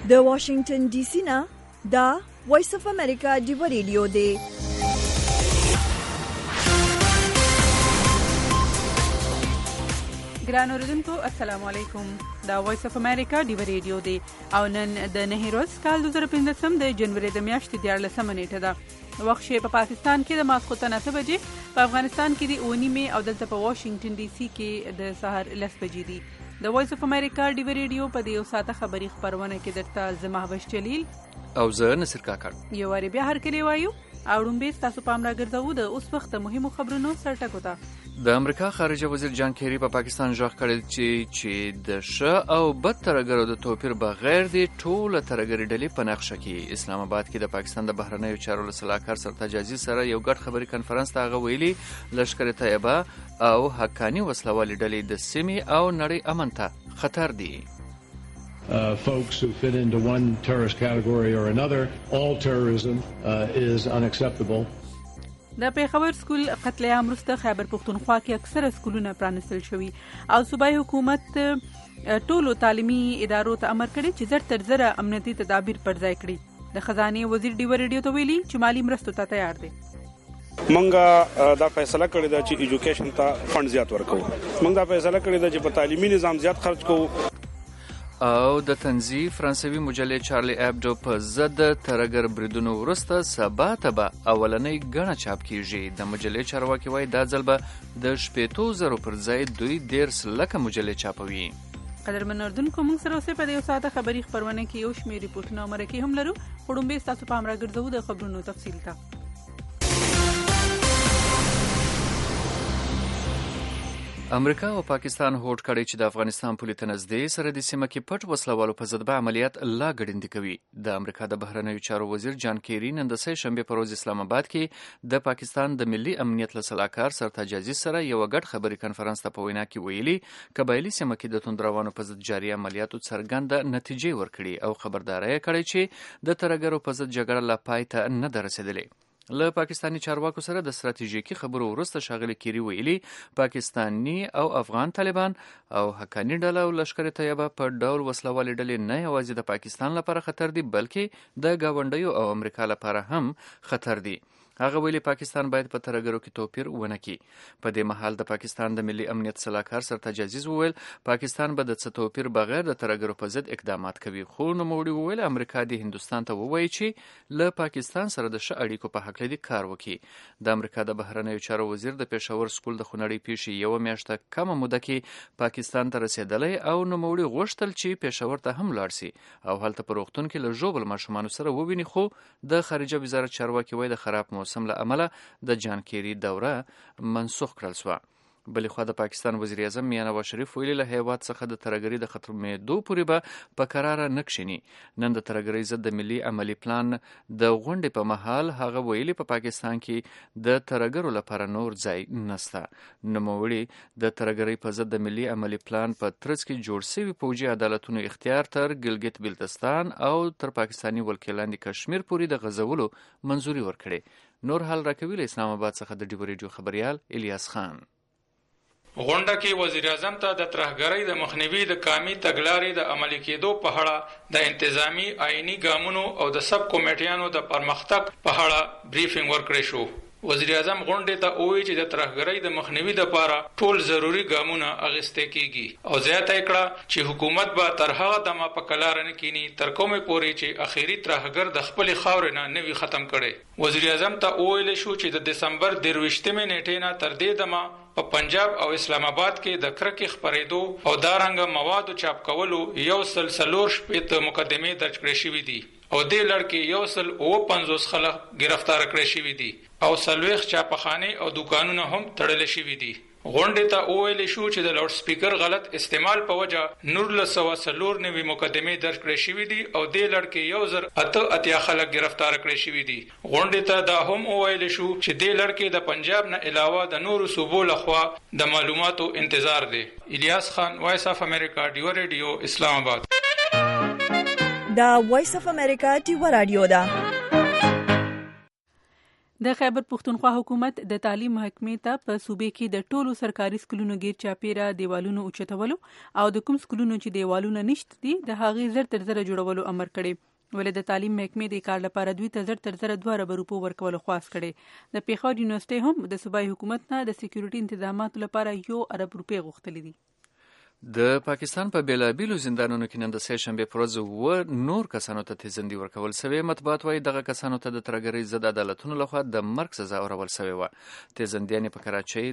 د واشنگټن ډي سي نه دا وایس اف امریکا ډیو ریډیو دی. ګران اوریدونکو السلام علیکم. دا وایس اف امریکا ډیو ریډیو دی او نن د 9 ورځ کال 2015 د جنوري د میاشتې 14 نیټه ده. وخت په پاکستان کې د ماسخوتن 8 بجې، په افغانستان کې د 9 او دلته په واشنگټن ډي سي کې د سحر 10 بجې دي. د وایس اف امریکا ډیو ریډیو په دې ساعته خبري خبرونه کې درته زمحبش جلیل او زه نصر کاکړ یو وری بیا هر کلی وایو او رومبه تاسو پام راګرځو د اوس وخت مهمو خبرونو سرټکو ته. د امریکا خارجه وزیر جان کیری په پاکستان ژغ کړل چې د ش او بد ترګرو د توپیر بغیر د ټوله ترګری ډلې په نقشه کې اسلام آباد کې د پاکستان د بهرنیو چارو سلاکار سرتاج عزیز سره یو ګډ خبري کانفرنس ته غوېلي لشکره طیبه او حقانی وسلوالي ډلې د سیمې او نړۍ امن ته خطر دي. Folks who fit into one terrorist category or another, all terrorism is unacceptable. د پیښور سکول قتل عام وروسته خیبر پختونخوا کې اکثره سکولونه پرانستل شوي او صوبایي حکومت ټولو تعلیمي ادارو ته امر کړی چې زر تر زره امنیتي تدابیر پر ځای کړي. د خزانه وزیر ډیو ریډیو ته ویلي چې مالی مرستو ته تیار دي. منګه دا فیصله کړی دا چې ایجوکیشن ته فند زیات ورکو. منګه دا فیصله کړی دا چې په تعلیمي نظام زیات خرج کوو. او د تنزی فرانسوي مجلې چارلی ابدو په ضد ترګر بریدونو وروسته سبا ته به اولنۍ غڼه چاپ کیږي. د مجلې چارواکي وایي دا ځل به د 80,000 پر ځای 2.5 لکه مجلې چاپوي. قدرمن اردوونکو موږ سره اوسې په دې ساعته خبري خبرونه کې یو شمېر ریپورتونه مرکه هم لرو. وړاندې تاسو پام راګرځو د خبرونو تفصیل ته. امریکا او پاکستان هوډ کړی چې د افغانستان پولې ته نږدې سره د سیمه کې پټ وسلوالو په ضد به عملیات لا ګړندي کوي. د امریکا د بهرنیو چارو وزیر جان کیری نن د سه شنبه په ورځ اسلام آباد کې د پاکستان د ملي امنیت له سلاکار سرتاج عزیز سره یو غټ خبري کانفرنس ته په وینا کې ویلي قبایلی سیمه کې د توندروانو په ضد جاري عملیاتو څرګنده نتیجې ورکړي او خبرداري کړې چې د ترګرو په ضد جګړه لا پای ته نه رسیدلې. له پاکستانی چارواکو سره د ستراتیژیکي خبرو وروسته ښاغلي کیری ویلي پاکستانی او افغان طالبان او حقانی ډله او لشکره طیبه په ډول وسلوالي ډلې نه یوازې د پاکستان لپاره خطر دي بلکې د گاونډیو او امریکا لپاره هم خطر دي. هغه ویلي پاکستان باید په ترګرو کې توپیر ونه کړي. په دې مهال د پاکستان د ملي امنیت سلاکار سرتاج عزیز وویل پاکستان به د څه توپیر بغیر د ترګرو په ضد اقدامات کوي. خو نوموړي وویل امریکا د هندوستان ته ووایي چې له پاکستان سره د ښه اړیکو په حق لري کار وکړي. د امریکا د بهرنیو چارو وزیر د پیښور سکول د خونړۍ پیښې یو میاشته کمه موده کې پاکستان ته رسیدلی او نوموړي غوښتل چې پیښور ته هم لاړ شي او هلته په روغتون کې له ژوبل ماشومانو سره وویني. خو د خارجه وزارت چارواکي وایي د خراب موسم له امله د جان کیری دوره منسوخ کړل شوه. بلې خوا د پاکستان وزیر اعظم میاں نواز شریف ویلي له هیواد څخه د ترګرۍ د ختمېدو پورې به په قراره نه کښیني. نن د ترګرۍ ضد د ملي عملي پلان د غونډې په مهال هغه ویلي په پاکستان کې د ترګرو لپاره نور ځای نشته. نوموړي د ترګرۍ په ضد د ملي عملي پلان په ترڅ کې جوړ شوي پوځي عدالتونو اختیار تر ګلګت بلتستان او تر پاکستاني ولکې کشمیر پورې د غځولو منظوري ورکړي. نور حال راکوي له اسلام آباد څخه د ډیو ریډیو خبريال الیاس خان. غونډه کې وزیر اعظم ته د ترهګرۍ د مخنیوي د کامي تګلارې د عملي کېدو په اړه د انتظامی آئینی ګامونو او د سب کمیټیانو د پرمختګ په اړه بریفینګ ورکړی شو. وزیر اعظم غونډې ته وویل چې د ترهګرۍ د مخنیوي لپاره ټول ضروری ګامونه اخیستل کیږي او زیاته کړه چې حکومت به تر هغه دمه په کلار نه کینی تر کومه پورې چې اخیری ترهګر د خپل خاور نه نوي ختم کړي. وزیر اعظم ته وویل شو چې د دسمبر 23 نیټې نه تر دې دمه په پنجاب او اسلام آباد کې د کرکې خپرېدو او دارنګ موادو چاپ کولو یو سلسلور شپږ مقدمې درج کړې شوې دي او دې لړ کې 150 خلک گرفتار کړي شوي دي او 40 چاپخانه او دکانونه هم تړل شوي دي. غونډې ته وویل شو چې د لاوډ سپیکر غلط استعمال په وجه 1994 مقدمې درج کړې شوې دي او دې لړ کې 108 خلک گرفتار کړي شوي دي. غونډې ته دا هم وویل شو چې دې لړ کې د پنجاب نه علاوه د نورو صوبو لخوا د معلوماتو انتظار دی. الیاس خان، وایس اف امریکا ډیو ریډیو، اسلام آباد. دا وایس اف امریکا ډیو ریډیو ده. د خیبر پښتونخوا حکومت د تعلیم محکمې ته په صوبې کې د ټولو سرکاري سکولونو غیر چاپیره دیوالونو اوچتولو او د کوم سکولونو چې دیوالونه نشته دي د هغې زر تر زره جوړولو امر کړی. ولې د تعلیم محکمې د کار لپاره دوی ته زر تر زره 2 ارب روپو ورکولو خواست کړی. د پیښور یونیورسيټي هم د صوبایي حکومت نه د سکیورټي تنظیماتو لپاره 1 ارب روپۍ غوښتلې دي. د پاکستان په بیلابیلو زندانونو کې نن د سه شنبې پر ورځ نور کسانو ته تیزندي ورکول شوې. مطبوعات وايي دغه کسانو ته د ترګرۍ ضد عدالتونو لخوا د مرګ سزا ورکول شوې وه. تیزندیان په کراچۍ،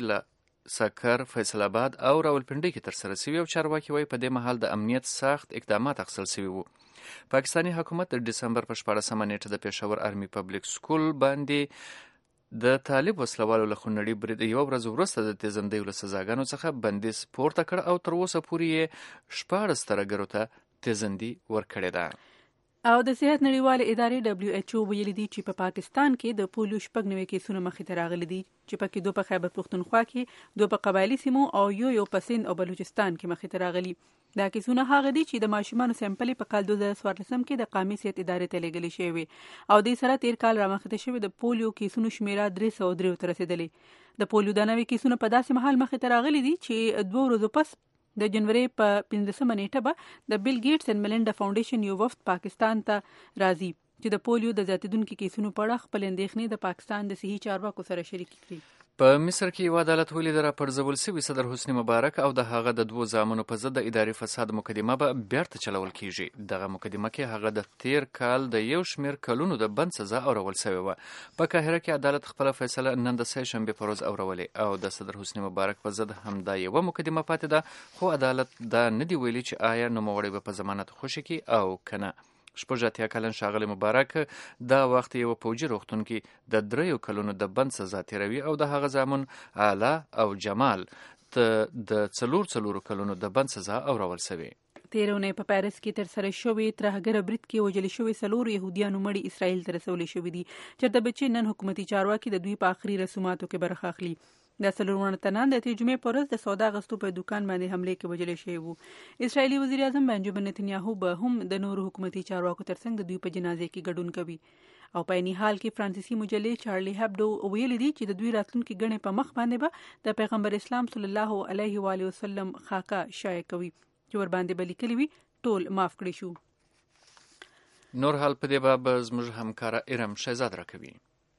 سکر، فیصل آباد او راولپنډۍ کې ترسره شوي او چارواکي وايي په دې مهال د امنیت سخت اقدامات اخیستل شوي وو. پاکستاني حکومت د ډسمبر په 14 نیټه د پېښور آرمي پبلک سکول باندې د طالب وسلوالو له خونړي برید یو ورځ وروسته د تیزندیو له سزاګانو څخه بندیز پورته کړ او تر اوسه پورې یې 14 ترګرو ته تیزندي ورکړې ده. او د صحت نړیوالې ادارې WHO ویلي دي چې په پاکستان کې د پولیو 9 کیسونه مخې ته راغلي دي چې پکې 2 په خیبر پښتونخوا کې، 2 په قبایلی سیمو او یو په سند او بلوچستان کې مخې ته راغلي. دا کیسونه هغه دي چې د ماشومانو سیمپل په کال 2014 کې د قومي صحت ادارې ته لیږلي شوی او د سره تیر کال رامخته شوی د پولیو کیسونو شمیره 303 ته رسیدلې. د پولیو د نوې کیسونو په داسې مهال مخې ته راغلي دي چې 2 ورځې پس د جنوري په 15 نیټه به د بیل ګیټس اند ملنډا فاونډیشن یو وفد پاکستان ته راځي چې د پولیو د زیاتیدونکو کیسونو په اړه خپل اندېښنې د پاکستان د صحي چارواکو سره شریک کړي. په مصر کې یو عدالت ولید راپرځول شوی صدر حسنی مبارک او د هغه د 2 زامنو په ضد د اداري فساد مقدمه به بیرته چلول کیږي. دغه مقدمه کې هغه د تیر کال د یو شمیر کلونو د بند سزا اورول شوی و. په قاهره کې عدالت خپل فیصله نن د سه شنبې پر ورځ اورولې او د صدر حسنی مبارک په ضد هم دا یو مقدمه پاتې ده، خو عدالت دا نه دی ویلي چې آیا نوموړی به په ضمانت خوشی کی او کنه. 80 کلن ښاغلی مبارک دا وخت یو پوجي روغتون کې د 3 کلونو د بند سزا تیروي او د هغه زامن اعلی او جمال ته د 4 کلونو د بند سزا اورول شوی. تیرونه په پاریس کې تر سره شوی ترهګر برید کې وجل شوی 4 يهوديانو مړي اسرائیل ته رسول شوی دي چې د بچي نن حکومتي چارواکي د دوی په آخري رسوماتو کې برخه اخلي. د 4 تنان د ترجمه پرز د سودا غستو په دکان باندې حمله کې وجل شوی وو. اسرایلی وزیر اعظم بنجامین نتنیاهو به هم د نور حکومتي چارواکو ترڅنګ د دوی په جنازه کې ګډون کوي. او په نهي حال کې فرانسیسي مجلې چارلی هبډو ویلي دي چې د دوی راتلونکي غنې په مخ باندې به د پیغمبر اسلام صلی الله علیه و علیه وسلم خاکه شایع کوي چې ور باندې بلیکلی وي ټول معاف کړی شو. نور حال په دې باب زموږ همکار ارم شهزاد راکوي.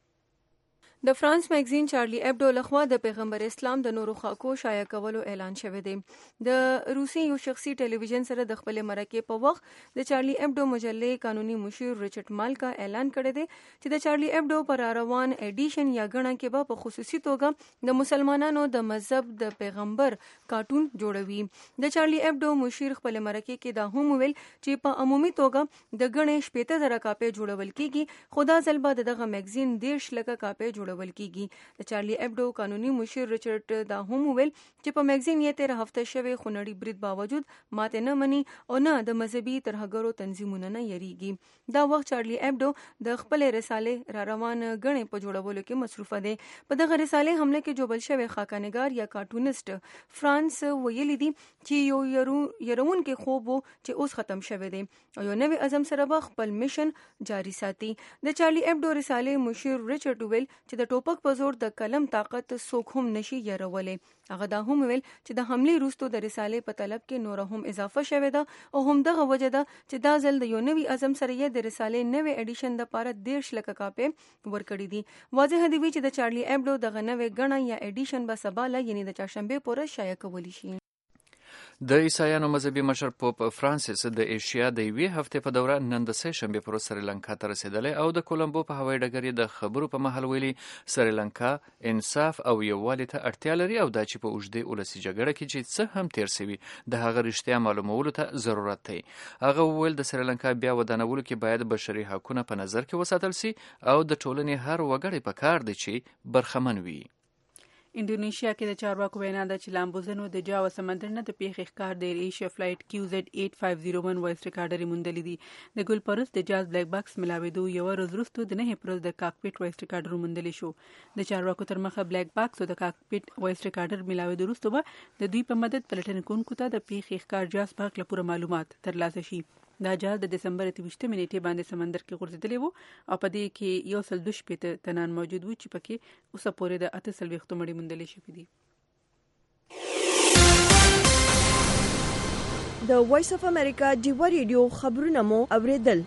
د فرانس میگزین چارلی ابډو لخوا د پیغمبر اسلام د نورو خاکو شایع کولو اعلان شوی دی. د روسي یو شخصي ټلویزیون سره د خپل مرکې په وخت د چارلی ابډو مجلې قانوني مشیر ریچارډ مالکا اعلان کړی دی چې د چارلی ابډو پر روان ایډیشن یا غڼه کې به په خصوصي توګه د مسلمانانو د مذهب د پیغمبر کارټون جوړوي. د چارلی ابډو مشیر خپل مرکې کې دا هم ویل چې په عمومي توګه د غڼې 70,000 کاپي جوړول کیږي، خو دا ځل به دغه میگزین 10 لک کاپي جوړول کیږي. د چارلی ابډو قانوني مشیر ریچارډ دا هم ویل چې په میگزین یې 13 هفته شوی خونړي برید باوجود ماته نه مني او نه د مذهبي ترهګرو تنظیمونو نه یریږي. دا وخت چارلی ابډو د خپل رساله را روان غنې په جوړولو کې مصروفه دی. په دغه رساله حمله کې جوړل شوی خاکانګار یا کارټونیست فرانس ویلي دي چې یو يرون کې خوب چې اوس ختم شوی دی او یو نوې عزم سره به خپل میشن جاری ساتي. د چارلی ابډو رساله مشیر ریچارډ ویل چې د ټوپک په زور د کلم طاقت څوک هم نشي يرولې. هغه دا هم ویل چې د حمله وروسته د رسالې په طلب کې نور هم اضافه شوه ده او هم دغه وجه ده چې دا ځل د یو نوي اعظم سره یې د رسالې نوې اډیشن د لپاره 13 لک کاپي ورکړي دي. واضح دی چې د چارلی ابډو دغه نوې غڼه یا اډیشن به سبا یعنی د چهارشنبه پورې شایع کولی شي. د عیسایانو مذهبي مشر پوپ فرانسیس د ایشیا د یوې هفتې په دوره نن د سه شنبې پر سریلانکا ته رسیدلی او د کولمبو په هوایي ډګر د خبرو په مهال ویلي سریلانکا انصاف او یووالي ته اړتیا لري او دا چې په اوږدې ولسي جګړه کې چې څه هم تیر شوي د هغه رښتیا معلومولو ته ضرورت دی. هغه وویل د سریلانکا بیا ودانولو کې باید بشري حقونه په نظر کې وساتل شي او د ټولنې هر وګړی په کار دی چې برخمن وي. انډونیشیا کې د چارواکو وینا ده چې لامبوزنو د جاوا سمندر نه د پیښې ښکار د ایشیا فلایټ QZ8501 وایس ریکارډر موندلې دي. د ګل پرس د جاز بلیک باکس ملاوېدو یو ورځ وروسته د 9 پرز د کاکپټ وایس ریکارډر موندلې شو. د چارواکو تر مخه بلیک باکس او د کاکپټ وایس ریکارډر ملاوېدو وروسته به د دوی په مدد پلټنه کوونکو ته د پیښې ښکار جاز په اړه پوره معلومات ترلاسه شي. دا جهاز د دسمبر 28 نیټې باندې سمندر کې غورځېدلی و او په دې کې 112 تنان موجود و چې پکې اوسه پورې د 48 مړي موندل شوي دي. د وایس اف امریکا ډیوا ریډیو خبرونه مو اوریدل.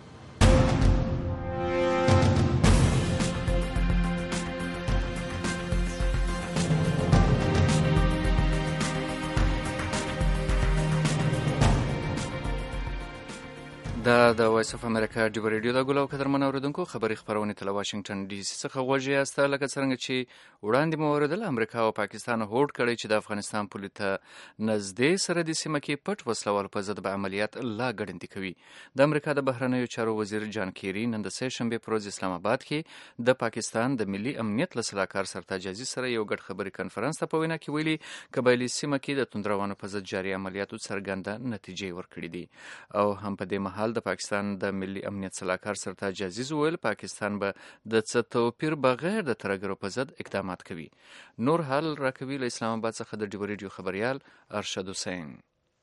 دا د وایس اف امریکا ډیوا ریډیو د ګلو قدرمن اوریدونکو خبري خبرونه تل واشنگټن ډي سي څخه غوږی یاست. لکه څنګه چې وړاندې مو اوریدل امریکا او پاکستان هوډ کړی چې د افغانستان پولې ته نږدې سرحدي سیمه کې پټ وسلوال په ضد به عملیات لا ګړندي کوي. د امریکا د بهرنیو چارو وزیر جان کیری نن د سه شنبه پر ورځ اسلام آباد کې د پاکستان د ملي امنیت له سلاکار سرتاج عزیز سره یو ګډ خبري کانفرنس ته په وینا کې ویلي قبایلی سیمه کې د توندروانو په ضد جاري عملیاتو څرګنده نتیجې ورکړې دي او هم په دې مهال د پاکستان د ملي امنیت سلاکار سرتاج عزیز ویل پاکستان به د څه توپیر بغیر د ترهګرو په ضد اقدامات کوي. نور حال راکوي له اسلام آباد څخه د ډیوا ریډیو خبريال ارشد حسین.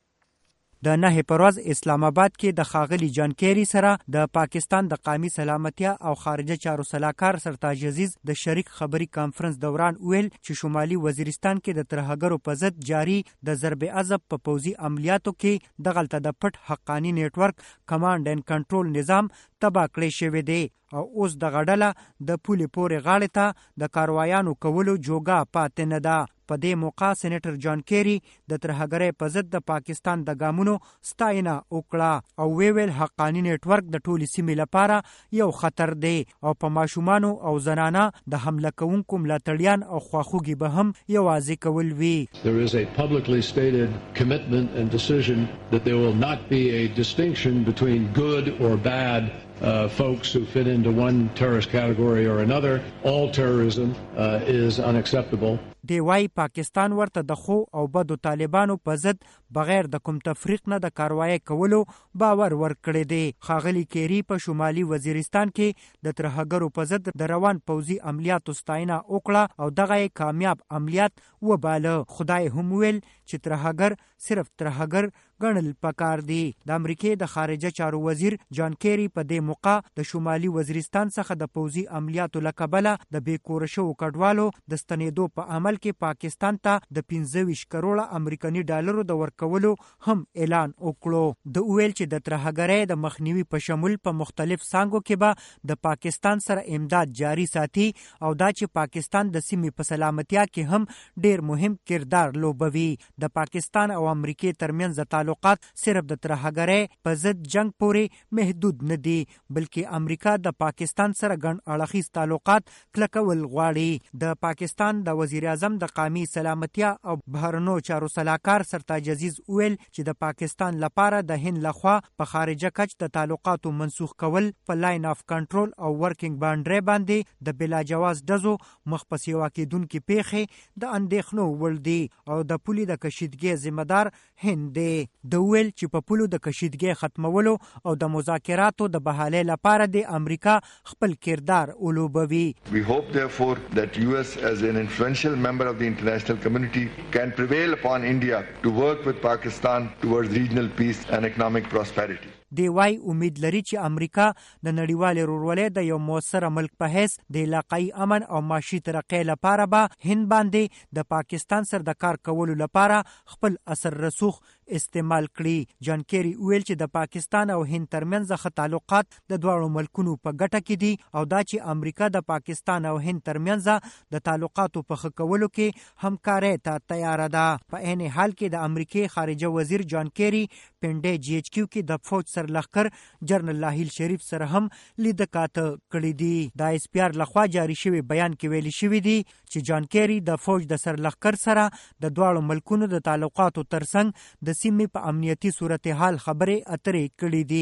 د 9 پروز اسلام آباد کې د خاغلی جان کیری سره د پاکستان د قومي سلامتیا او خارجه چارو سلاکار سرتاج عزیز د شریک خبري کانفرنس دوران ویل چې شمالي وزیرستان کې د ترهګرو په ضد جاری د ضرب عضب په پوزي عملیاتو کې د غلطه د پټ حقانی نیټورک کمانډ اینډ کنټرول نظام تبا کړی شوی دی او اوس د غډله د پولې پورې غاړې ته د کاروایانو کولو جوګه پاتې نه ده. په دې موقع سېنیټر جان کیری د ترهګرۍ په ضد د پاکستان د ګامونو ستاینه وکړه او ویل حقانی نیټورک د ټولې سیمې لپاره یو خطر دی او په ماشومانو او زنانه د حمله کوونکو ملاتړیان او خواخوږي به هم یوازې کول وي. There is a publicly stated commitment and decision that there will not be a distinction between good or bad folks who fit into one terrorist category or another. All terrorism is unacceptable. دی وايي پاکستان ورته د خو او بدو طالبانو په ضد بغیر د کوم تفریق نه د کاروایی کولو باور ورکړی دی. خاغلی کیری په شمالي وزیرستان کې د ترهګرو په ضد د روان پوزي عملیاتو ستاینه وکړه او دغه کامیاب عملیات وباله. خدای هم ویل چې ترهګر صرف ترهګر ګڼل پکار دی. د امریکای د خارجه چارو وزیر جان کیری په دې موقع د شمالي وزیرستان څخه د پوزي عملیاتو لکبله د بیکورشو کډوالو د ستنېدو په عمل کې پاکستان ته د 25 کروڑه امریکایي ډالرو د ورکولو هم اعلان وکړو. د ویل چې د ترهګرۍ د مخنیوي په شمول په مختلف څانګو کې به د پاکستان سره امداد جاری ساتي او دا چې پاکستان د سیمې په سلامتیا کې هم ډیر مهم کردار لوبوي. د پاکستان او امریکای ترمنځ تعلقات صرف د ترهګرۍ په ضد جنگ پورې محدود نه دي بلکې امریکا د پاکستان سره ګڼ اړخیز تعلقات کلکول غواړي. د پاکستان د وزیر اعظم د قومي سلامتیا او بهرنیو چارو سلاکار سرتاج عزیز ویل چې د پاکستان لپاره د هند لخوا په خارجه کچ د تعلقاتو منسوخ کول په لاین اف کنټرول او ورکینګ باونډري باندې د بلا جواز دزو مخ په سیوا کېدونکو پیښې د اندېښنو وړ دي او د پولي د کشیدګۍ ذمہ دار هند دی. د ویل چې په پولو د کشیدګۍ ختمولو او د مذاکراتو د بحالۍ لپاره د امریکا خپل کردار ولوبوي. We hope therefore that US as an influential member of the international community can prevail upon India to work with Pakistan towards regional peace and economic prosperity. دی وايي امید لري چې امریکا د نړیوال ورولۍ د یو موثر ملک په حیث د علاقائی امن او معاشي ترقۍ لپاره به هند باندې د پاکستان سره د کار کولو لپاره خپل اثر رسوخ استعمال کړي. جان کیری ویل چې د پاکستان او هند ترمنځ ښه تعلقات د دواړو ملکونو په ګټه کې دي او دا چې امریکا د پاکستان او هند ترمنځ د تعلقاتو په ښه کولو کې همکارۍ ته تیار ده. په عین حال کې د امریکای خارجه وزیر جان کیری پنډه جی ایچ کیو کې د فوج لخر جنرال لاهیل شریف سره هم لیدکات کړی دي. د ایس پی آر لخوا جاری شوی بیان کې ویلي شوی دی چې جان کیری د فوج د سر لخر سره د دواړو ملکونو د تعلقاتو ترڅنګ د سیمې په امنیتي صورتحال خبرې اترې کړې دي.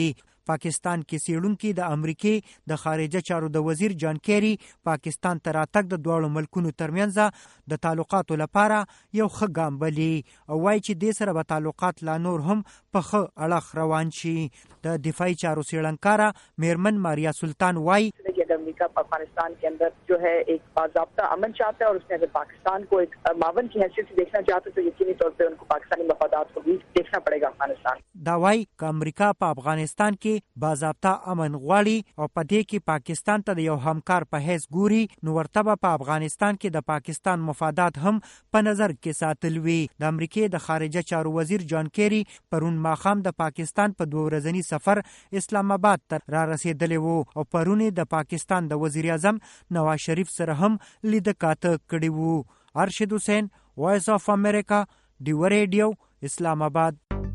پاکستان کې څېړونکي د امریکې د خارجه چارو د وزیر جان کیری پاکستان ته راتګ د دواړو ملکونو ترمنځ د تعلقاتو لپاره یو ښه ګام بلي او وایي چې دې سره به تعلقات لا نور هم په ښه اړخ روان شي. د دفاعي چارو څېړنکاره میرمن ماریا سلطان وایي America Afghanistan के अंदर जो है एक बाज़ाब्ता अमन चाहता है और उसने अगर पाकिस्तान को एक मावन की हैसियत से देखना चाहता है तो यकीनी तौर पर उनको पाकिस्तानी मफादात को भी देखना पड़ेगा अफगानिस्तान. دا وایي که امریکا په افغانستان کې باضابطه امن غواړي او په دې کې پاکستان ته د یو همکار په حیث ګوري نو ورته به په افغانستان کې د پاکستان مفادات هم په نظر کې ساتل وي. د امریکې د خارجه چارو وزیر جان کیری پرون ماښام د پاکستان په 2 ورځني سفر اسلام آباد ته را رسېدلی وو او پرون د پاکستان د وزیر اعظم نواز شریف سره هم لیده کاته کړي وو. ارشد حسین، وایس آف امریکا، ډیو ریډیو، اسلام آباد.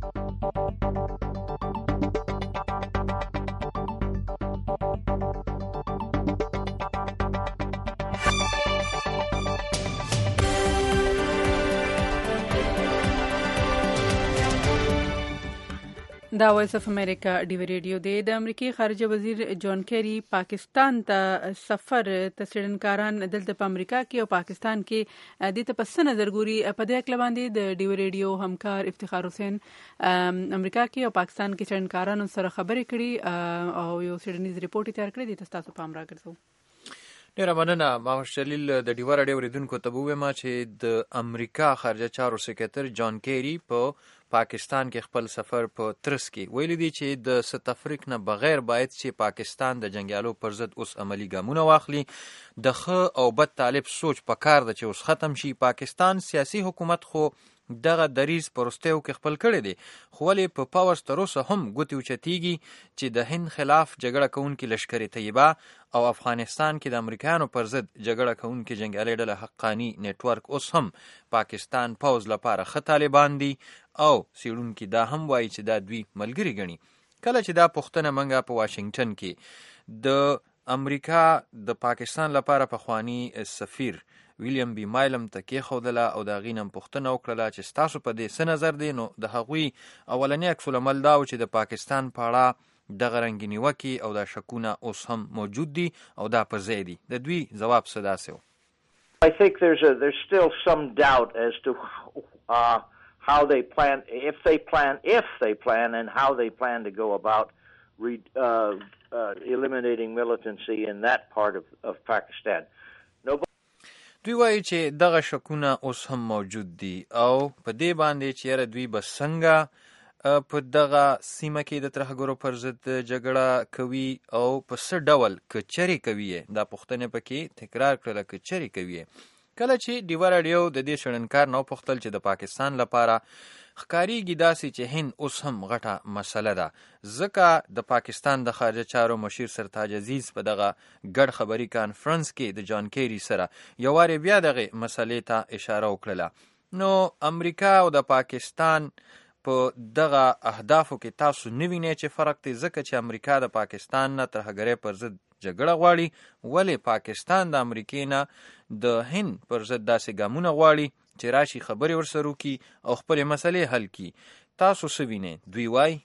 دا وایس اف امریکا ډیو ریډیو دی. د امریکای خارجه وزیر جان کیری پاکستان ته سفر ته څېړنکاران دلته په امریکا کې او پاکستان کې د ته پس نظر ګوري. په دې اړه باندې د ډیو ریډیو همکار افتخار حسین امریکا کې او پاکستان کې څېړنکارانو سره خبرې کړي او یو څېړنیز ریپورت تیار کړی دی. تاسو پام راګرځو. ډیره مننه محمد شلیل. د ډیو ریډیو اوریدونکو ته ووایم چې د امریکا خارجه چارو سکرټر جان کیری په پاکستان کې خپل سفر په ترس کې ویلي دی چې د ساوث افریقا نه بغیر باید چې پاکستان د جنگیالو پر ضد اوس عملی ګامونه واخلي. د ښه او بد طالب سوچ په کار ده چې اوس ختم شي. پاکستان سیاسي حکومت خو دغه دریز پرستیو کې خپل کړی دی خو ولې په پاورز تر اوسه هم ګوتې اوچتېږي چې د هند خلاف جګړه کوونکي لشکر طیبه او افغانستان کې د امریکایانو پر ضد جګړه کوونکي جنګیالي ډله حقاني نیټورک اوس هم پاکستان پوز لپاره ښه طالبان دي او څېړونکي دا هم وایي چې دا دوی ملګري ګڼي. کله چې دا پوښتنه منګه په واشنګټن کې د امریکا د پاکستان لپاره پخوانی سفیر ویلیام بی مایلم ته کېښودله او د هغې نه پوښتنه وکړله چې ستاسو په دې څه نظر دی. نو د هغوی اولنی عکس العمل دا و چې د پاکستان په اړه دغه رنګې نیوکې او دا شکونه اوس هم موجود دي او دا پر ځای دي. د دوی ځواب څه داسې و. I think there's still some doubt as to how they plan, if they plan and how they plan to go about eliminating militancy in that part of Pakistan. دوی وایي چې دغه شکونه اوس هم موجود دي او په دې باندې چې یاره دوی به څنګه په دغه سیمه کې د ترهګرو پر ضد جګړه کوي او په څه ډول که چرې کوي یې. دا پوښتنې پکې تکرار کړله که چرې کوي یې. کله چې ډیو راډیو د دې څېړنکار نه وپوښتل چې د پاکستان لپاره ښکارېږي داسې چې هند اوس هم غټه مسله ده ځکه د پاکستان د خارجه چارو مشیر سرتاج عزیز په دغه ګډ خبري کانفرنس کې د جان کیری سره یو وارې بیا دغه مسلې ته اشاره وکړله. نو امریکا او د پاکستان په دغه اهدافو کې تاسو نه وینئ چې فرق دی ځکه چې امریکا د پاکستان نه ترهګرۍ پر ضد جګړه غواړي ولې پاکستان د امریکې نه د هند پر ضد داسې ګامونه غواړي چې راشي خبرې ورسره وکړي او خپلې مسلې حل کړي. تاسو څه وینئ؟ دوی وایي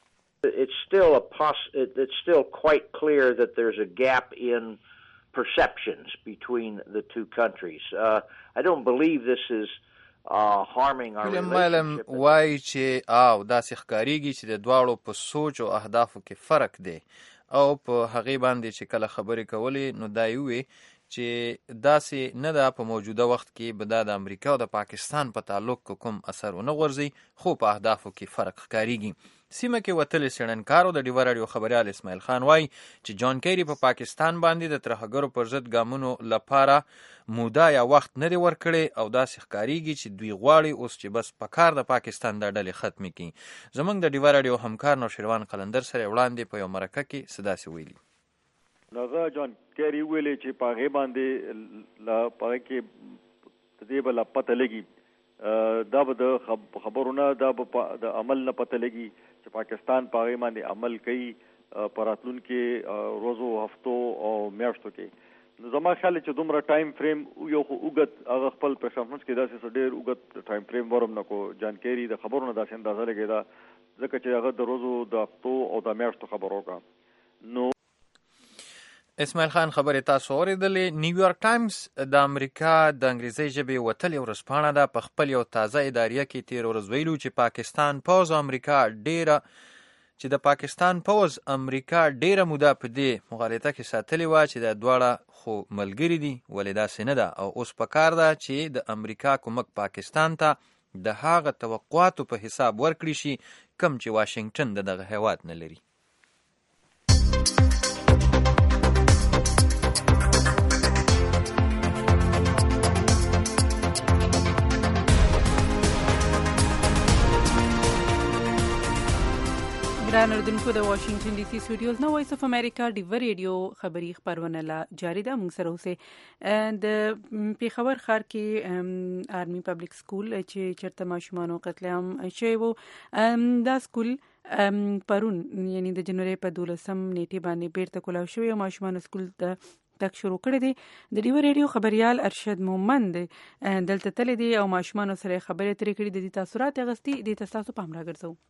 It's still quite clear that there's a gap in perceptions between the two countries. I don't believe this is harming our relationship. مایلم وایي چې داسې ښکارېږي چې د دواړو په سوچ او اهدافو کې فرق دی او په هغې باندې چې کله خبرې کولې نو دا یې ووې چې داسې نه ده په موجوده وخت کې به دا د امریکا او د پاکستان په تعلق کوم اثر ونه غورځي خو په اهدافو کې فرق ښکارېږي. سیمه کې وتلي څېړنکارو د ډیو راډیو خبریال اسماعیل خان وایي چې جان کیری په پاکستان باندې د ترهګرو پر ضد ګامونو لپاره موده یا وخت نه دی ورکړی او داسې ښکارېږي چې دوی غواړي اوس چې بس په کار د پاکستان دا ډلې ختمې کړي. زموږ د ډیو راډیو همکار نوشیروان قلندر سره وړاندې په یو مرکه کې څه داسې ویلي. هغه جان کیری ویلي چې په هغې باندې په هغې کې د دې به لا پته لګي دا به د خبرو نه دا به د عمل نه پته لګي چې پاکستان په هغې باندې عمل کوي په راتلونکي ورځو هفتو او میاشتو کې. نو زما خیال چې دومره ټایم فریم یو خو اوږد هغه خپل پریس کانفرنس کې داسې ډېر اوږد ټایم فریم ورم نه کو. جان کیری د خبرو نه داسې اندازه لګېده ځکه چې هغه د ورځو د هفتو او د میاشتو خبرو کا. نو اسماعیل خان خبرې تاسو اوریدلې. نیویارک ټایمز د امریکا د انګریزي ژبې وتلې ورځپاڼه ده په خپل یو تازه اداریه کې تیر ورځ ویلو چې پاکستان پوز امریکا ډیره موده په دې مغالطه کې ساتلې وه چې د دواړه خو ملګري دي، ولې داسې نه ده او اوس پکار ده چې د امریکا کومک پاکستان ته د هغه توقعاتو په حساب ورکړي شي کم چې واشنگټن د دغه هیواد نه لري. ګران اردوونکو د واشنگټن ډي سي سټوډیوز نو وایس اف امریکا ډیور ریډیو خبری خبرونه لا جاری ده. موږ سره اوسه د پیښور ښار کې آرمي پبلک سکول چې چرته ماشومان قتل عام شوی وو، دا سکول پرون یعنی د جنوري په 12 نیټه باندې بیرته کولاو شوی او ماشومان سکول ته تک شروع کړی دی. د ډیور ریډیو خبريال ارشد مومند دلته تل دی او ماشومان سره خبرې ترې کړې دي. تاثرات غستی د تاسو په امر راګرځو.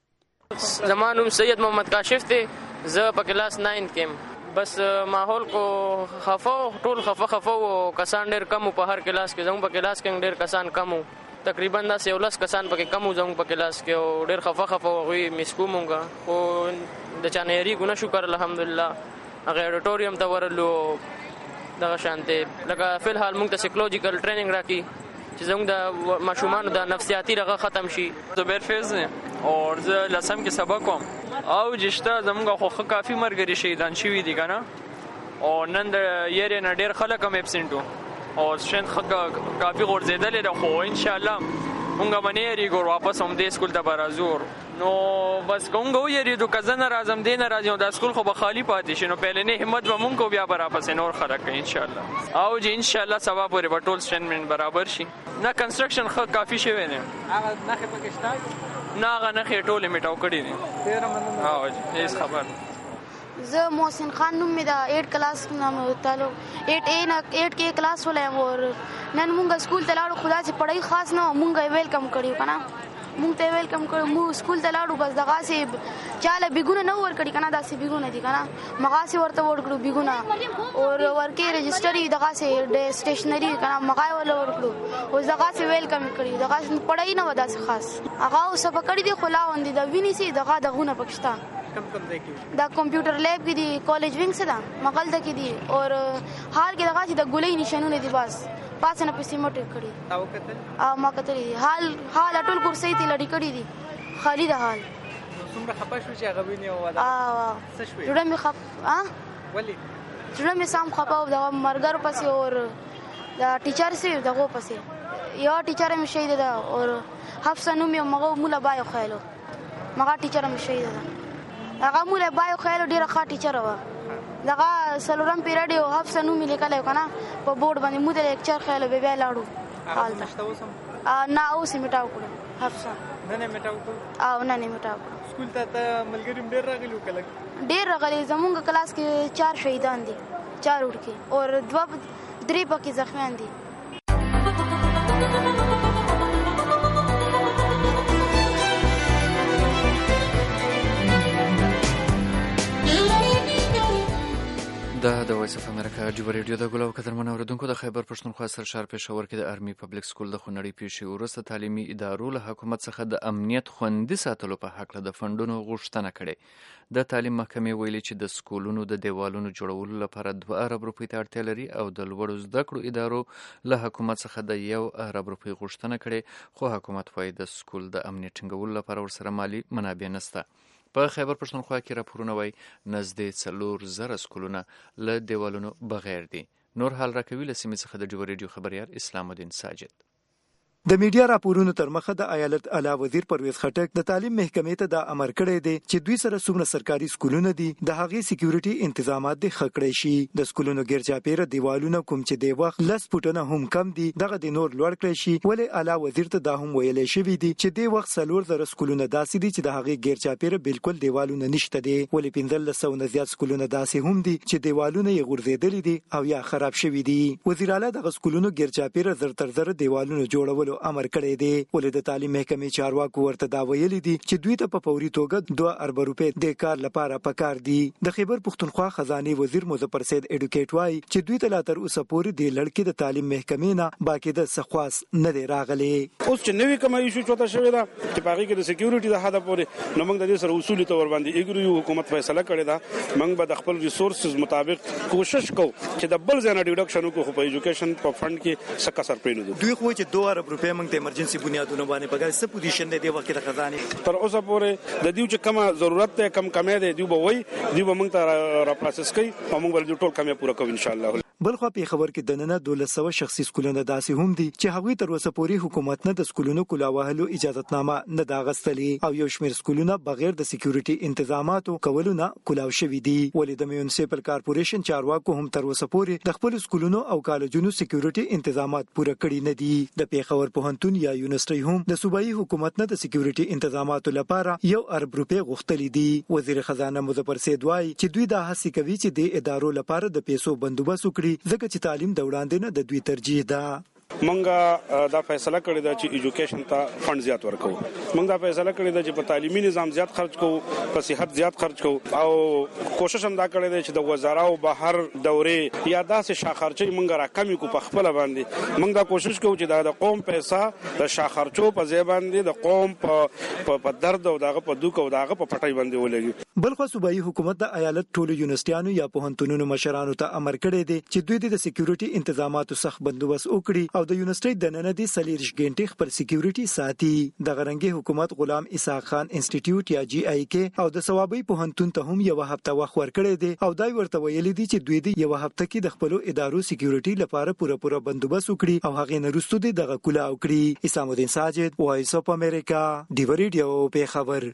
زمانوم سید محمد کاشف دی، زه په کلاس 9 کې بس ماحول کو خفو ټول خفو کسان ډېر کم په هر کلاس کې، زموږ په کلاس کې ډېر کسان کم تقریبا 10 کسان پکې کم زموږ په کلاس کې او ډېر خفو غوي مسکو مونږه او د چانهری ګونه شکر الحمدلله هغه اډیټوریم ته ورلو دغه شانته لکه فل حال مونږ ته سایکولوژیکل ټریننګ راکې چې زموږ د ماشومان د نفسیاتي رغه ختم شي. زبیر فیض اور زه لسم کې سبق کوم او جشته زموږ خو کافي مرګري شهیدان شوي دي کنه او نن د یری نه ډېر خلک هم اپسنټو او شین کافي غورځیدل ده، خو ان شاء الله مونږ باندې ریګور واپس هم د سکول ته برازور نو بس کومګو یری دو کزن راځم دین راځم د سکول خو به خالی پاتې شي نو پهلې نه همت به مونږ کو بیا برابر نور خلک ان شاء الله او جی ان شاء الله سبا پورې به ټول سټینمنت برابر شي. نه کنستراکشن خو کافي شوی نه هغه نه پاکستان نه هغه نه ټول میټاو کړی دي. ډیر مننه. او جی هیڅ خبر. زه محسن خان نوم می دا 8 کلاس نام تعلق 8 کې کلاس ولایم اور نن مونږ سکول ته لاړو، خدا چې پړای خاص نه مونږ ویلکم کړیو کنه مونږ ته ویلکم کړو، مو سکول ته لاړو بس دغه سي چاله بیګونه نه ور کړی کنه داسې بیګونه دي کنه مغاسي ورته ور کړو بیګونه اور ورکه رجستری دغه سي سټیشنری کنه مغای ول ور کړو او دغه سي ویلکم کړی دغه پړای نه ودا خاص هغه اوسه پکړی دی خلاوند دی د ویني سي دغه پاکستان کم ځای کې دا کمپیوټر لیب کې دی، کالج وینګ څه دا مغل د کې دی اور حال کې دغه د ګولې نشانونه دي بس پاسنه پسې موټر کړی او کتل ما کتل حال ټول کورسې ته لړی کړی دي خالی د حال څومره خپه شو چې هغه ویني او دا څه شوی جوړه می خپ ولی جوړه می سام خپه او د مرګر پسې اور دا ټیچر سي دغه پسې یو ټیچر می شهید ده اور حفصه نو می مغه مولا بایو خیالو مغه ټیچر می شهید ده هغه مولا بایو خیالو ډیره ښه ټیچر و دغه سلورم پیریډ یو حفصه نو می لیکل کنه په بورډ باندې مو د لیکچر خیالو به بیا لاړو حال ته نه اوس میټاو کړو حفصه نه میټاو کړو او نه میټاو کړو سکول ته ملګری ډیر راغلی وکړه ډیر راغلی زمونږ کلاس کې 4 شهیدان دي 4 وړکي اور 2-3 پکې زخمیان دي. دا د وایس اف امریکا ډیور ریډیو د ګلو قدرمن اوریدونکو د خیبر پښتونخوا سرشار پېښور کې د آرمي پبلک سکول د خونړی پیښې وروسته تعلیمي ادارو له حکومت څخه د امنیت خوندي ساتلو په حق له د فندونو غوښتنه کړې. د تعلیم محکمې ویلي چې د سکولونو د دیوالونو جوړولو لپاره 2 ارب روپۍ ته اړتیا لري او د لوړو زده کړو ادارو له حکومت څخه د 1 ارب روپۍ غوښتنه کړې، خو حکومت وايي د سکول د امنیت ټینګولو لپاره ورسره مالی منابع نشته. په خیبر پښتونخوا کې راپورونه وایي نږدې 4,000 سکولونه له دیوالونو بغیر دي. نور حال راکوي له سیمې څخه د ډیور ریډیو خبريال اسلام الدین ساجد. د میډیا راپورونو تر مخه د ایالت اعلی وزیر پرویز خټک د تعلیم محکمې ته د امر کړی دی چې دوی سره څومره سرکاري سکولونه دي د هغې سکیورټي تنظیمات د خکړې شي. د سکولونو ګرچاپیره دیوالونه کوم چې د وخت لس فوټونه هم کم دي دغه د نور لوړ کړی شي. ولې اعلی وزیر ته دا هم ویلې شوی دی چې د وخت 4,000 سکولونه داسې دي چې د هغې ګرچاپیره بالکل دیوالونه نشته دي، ولې 1500 نه زیات سکولونه داسې هم دي چې دیوالونه یې غورځېدلي دي او یا خراب شوي دي. وزیر اعلی د سکولونو ګرچاپیره زر تر زر دیوالونو جوړولو کولو امر کړی دی. ولې د تعلیم محکمې چارواکو ورته دا ویلي دي چې دوی ته په فوري توګه 2 ارب روپۍ د کار لپاره پکار دي. د خیبر پښتونخوا خزانه وزیر مظفر سید اډوکیټ وايي چې دوی ته لا تر اوسه پورې د لړکې د تعلیم محکمې نه باقی د سخواس نه دی راغلی. اوس چې نوې کومه ایشو چوته شوې ده چې باقي کې د سکیورټي د حدا پورې نو موږ د دې سره اصول ته ور باندې اګریو. حکومت فیصله کړې ده موږ به د خپل ریسورسز مطابق کوشش کوو چې د بل ځای نه ډیډکشن وکړو خو په ایجوکیشن په فند کې څه کسر پرې نه. دوی خو چې 2 ارب روپۍ موږ ته ایمرجنسي بنیادونه باندې پګای څه پوزیشن دی وخت د خزانه تر اوسه پورې د دیو چې کومه ضرورت ته کم دی دیو به وای دیو به موږ ته را پروسس کوي او موږ ول ټول کمه پوره کوو ان شاء الله. بلخو په خبر کې دننه 1200 شخصي سکولونه داسې هم دي چې هغوی تر اوسه پورې حکومت نه د سکولونو کولا وهلو اجازهتنامه نه دا غستلې او یو شمېر سکولونه بغیر د سکیورټي انتظاماتو کولو نه کولاو شوي دي. ولې د میونسپل کارپوریشن چارواکو هم تر اوسه پورې د خپل سکولونو او کالجونو سکیورټي انتظامات پوره کړي نه دي. د پیښور پوهنتون یا یونیورسيټي هم د صوبایي حکومت نه د سکیورټي انتظاماتو لپاره 1 ارب روپۍ غوښتلې دي. وزیر خزانه مظفر سید وايي چې دوی دا هڅه کوي چې د ادارو لپاره د پیسو بندوبست وکړي ځکه چې تعلیم د وړاندې نه د دوی ترجیح ده. منګه دا فیصله کړې ده چې ایجوکیشن ته فند زیات ورکو. منګه دا فیصله کړې ده چې په تعلیمي نظام زیات خرج کوو, په صحت زیات خرج کوو او کوشش هم دا کړې ده چې د وزراو بهر دورې یا داسې شاخرچي منګه راکمې کو په خپل باندې. منګه دا کوشش کوو چې د قوم پیسې د شاخرچو په ځای باندې د قوم په درد او دغه په دوک او دغه په پټای باندې ولګي. بلخو صوبایي حکومت د ایالت ټولو یونیورسيټانو یا پوهنتونونو مشرانو ته امر کړی دی چې دوی د سکیورټي انتظاماتو سخت بندوبست وکړي او د یونیورسيټي د نن دي 40 غنټې خپل سکیورټي ساتي. د غرنګي حکومت غلام اسحاق خان انسټیټیوټ یا GIK او د ثوابي پوهنتون ته هم یو هفته وخت ورکړی دی او دای ورته ویلي دي چې دوی د یو هفته کې د خپل ادارو سکیورټي لپاره پوره بندوبست وکړي او هغه نه رسټو دي دغه کولا وکړي. اسام الدین ساجد, وایس اف امریکا, ډیو ریډیو په خبر.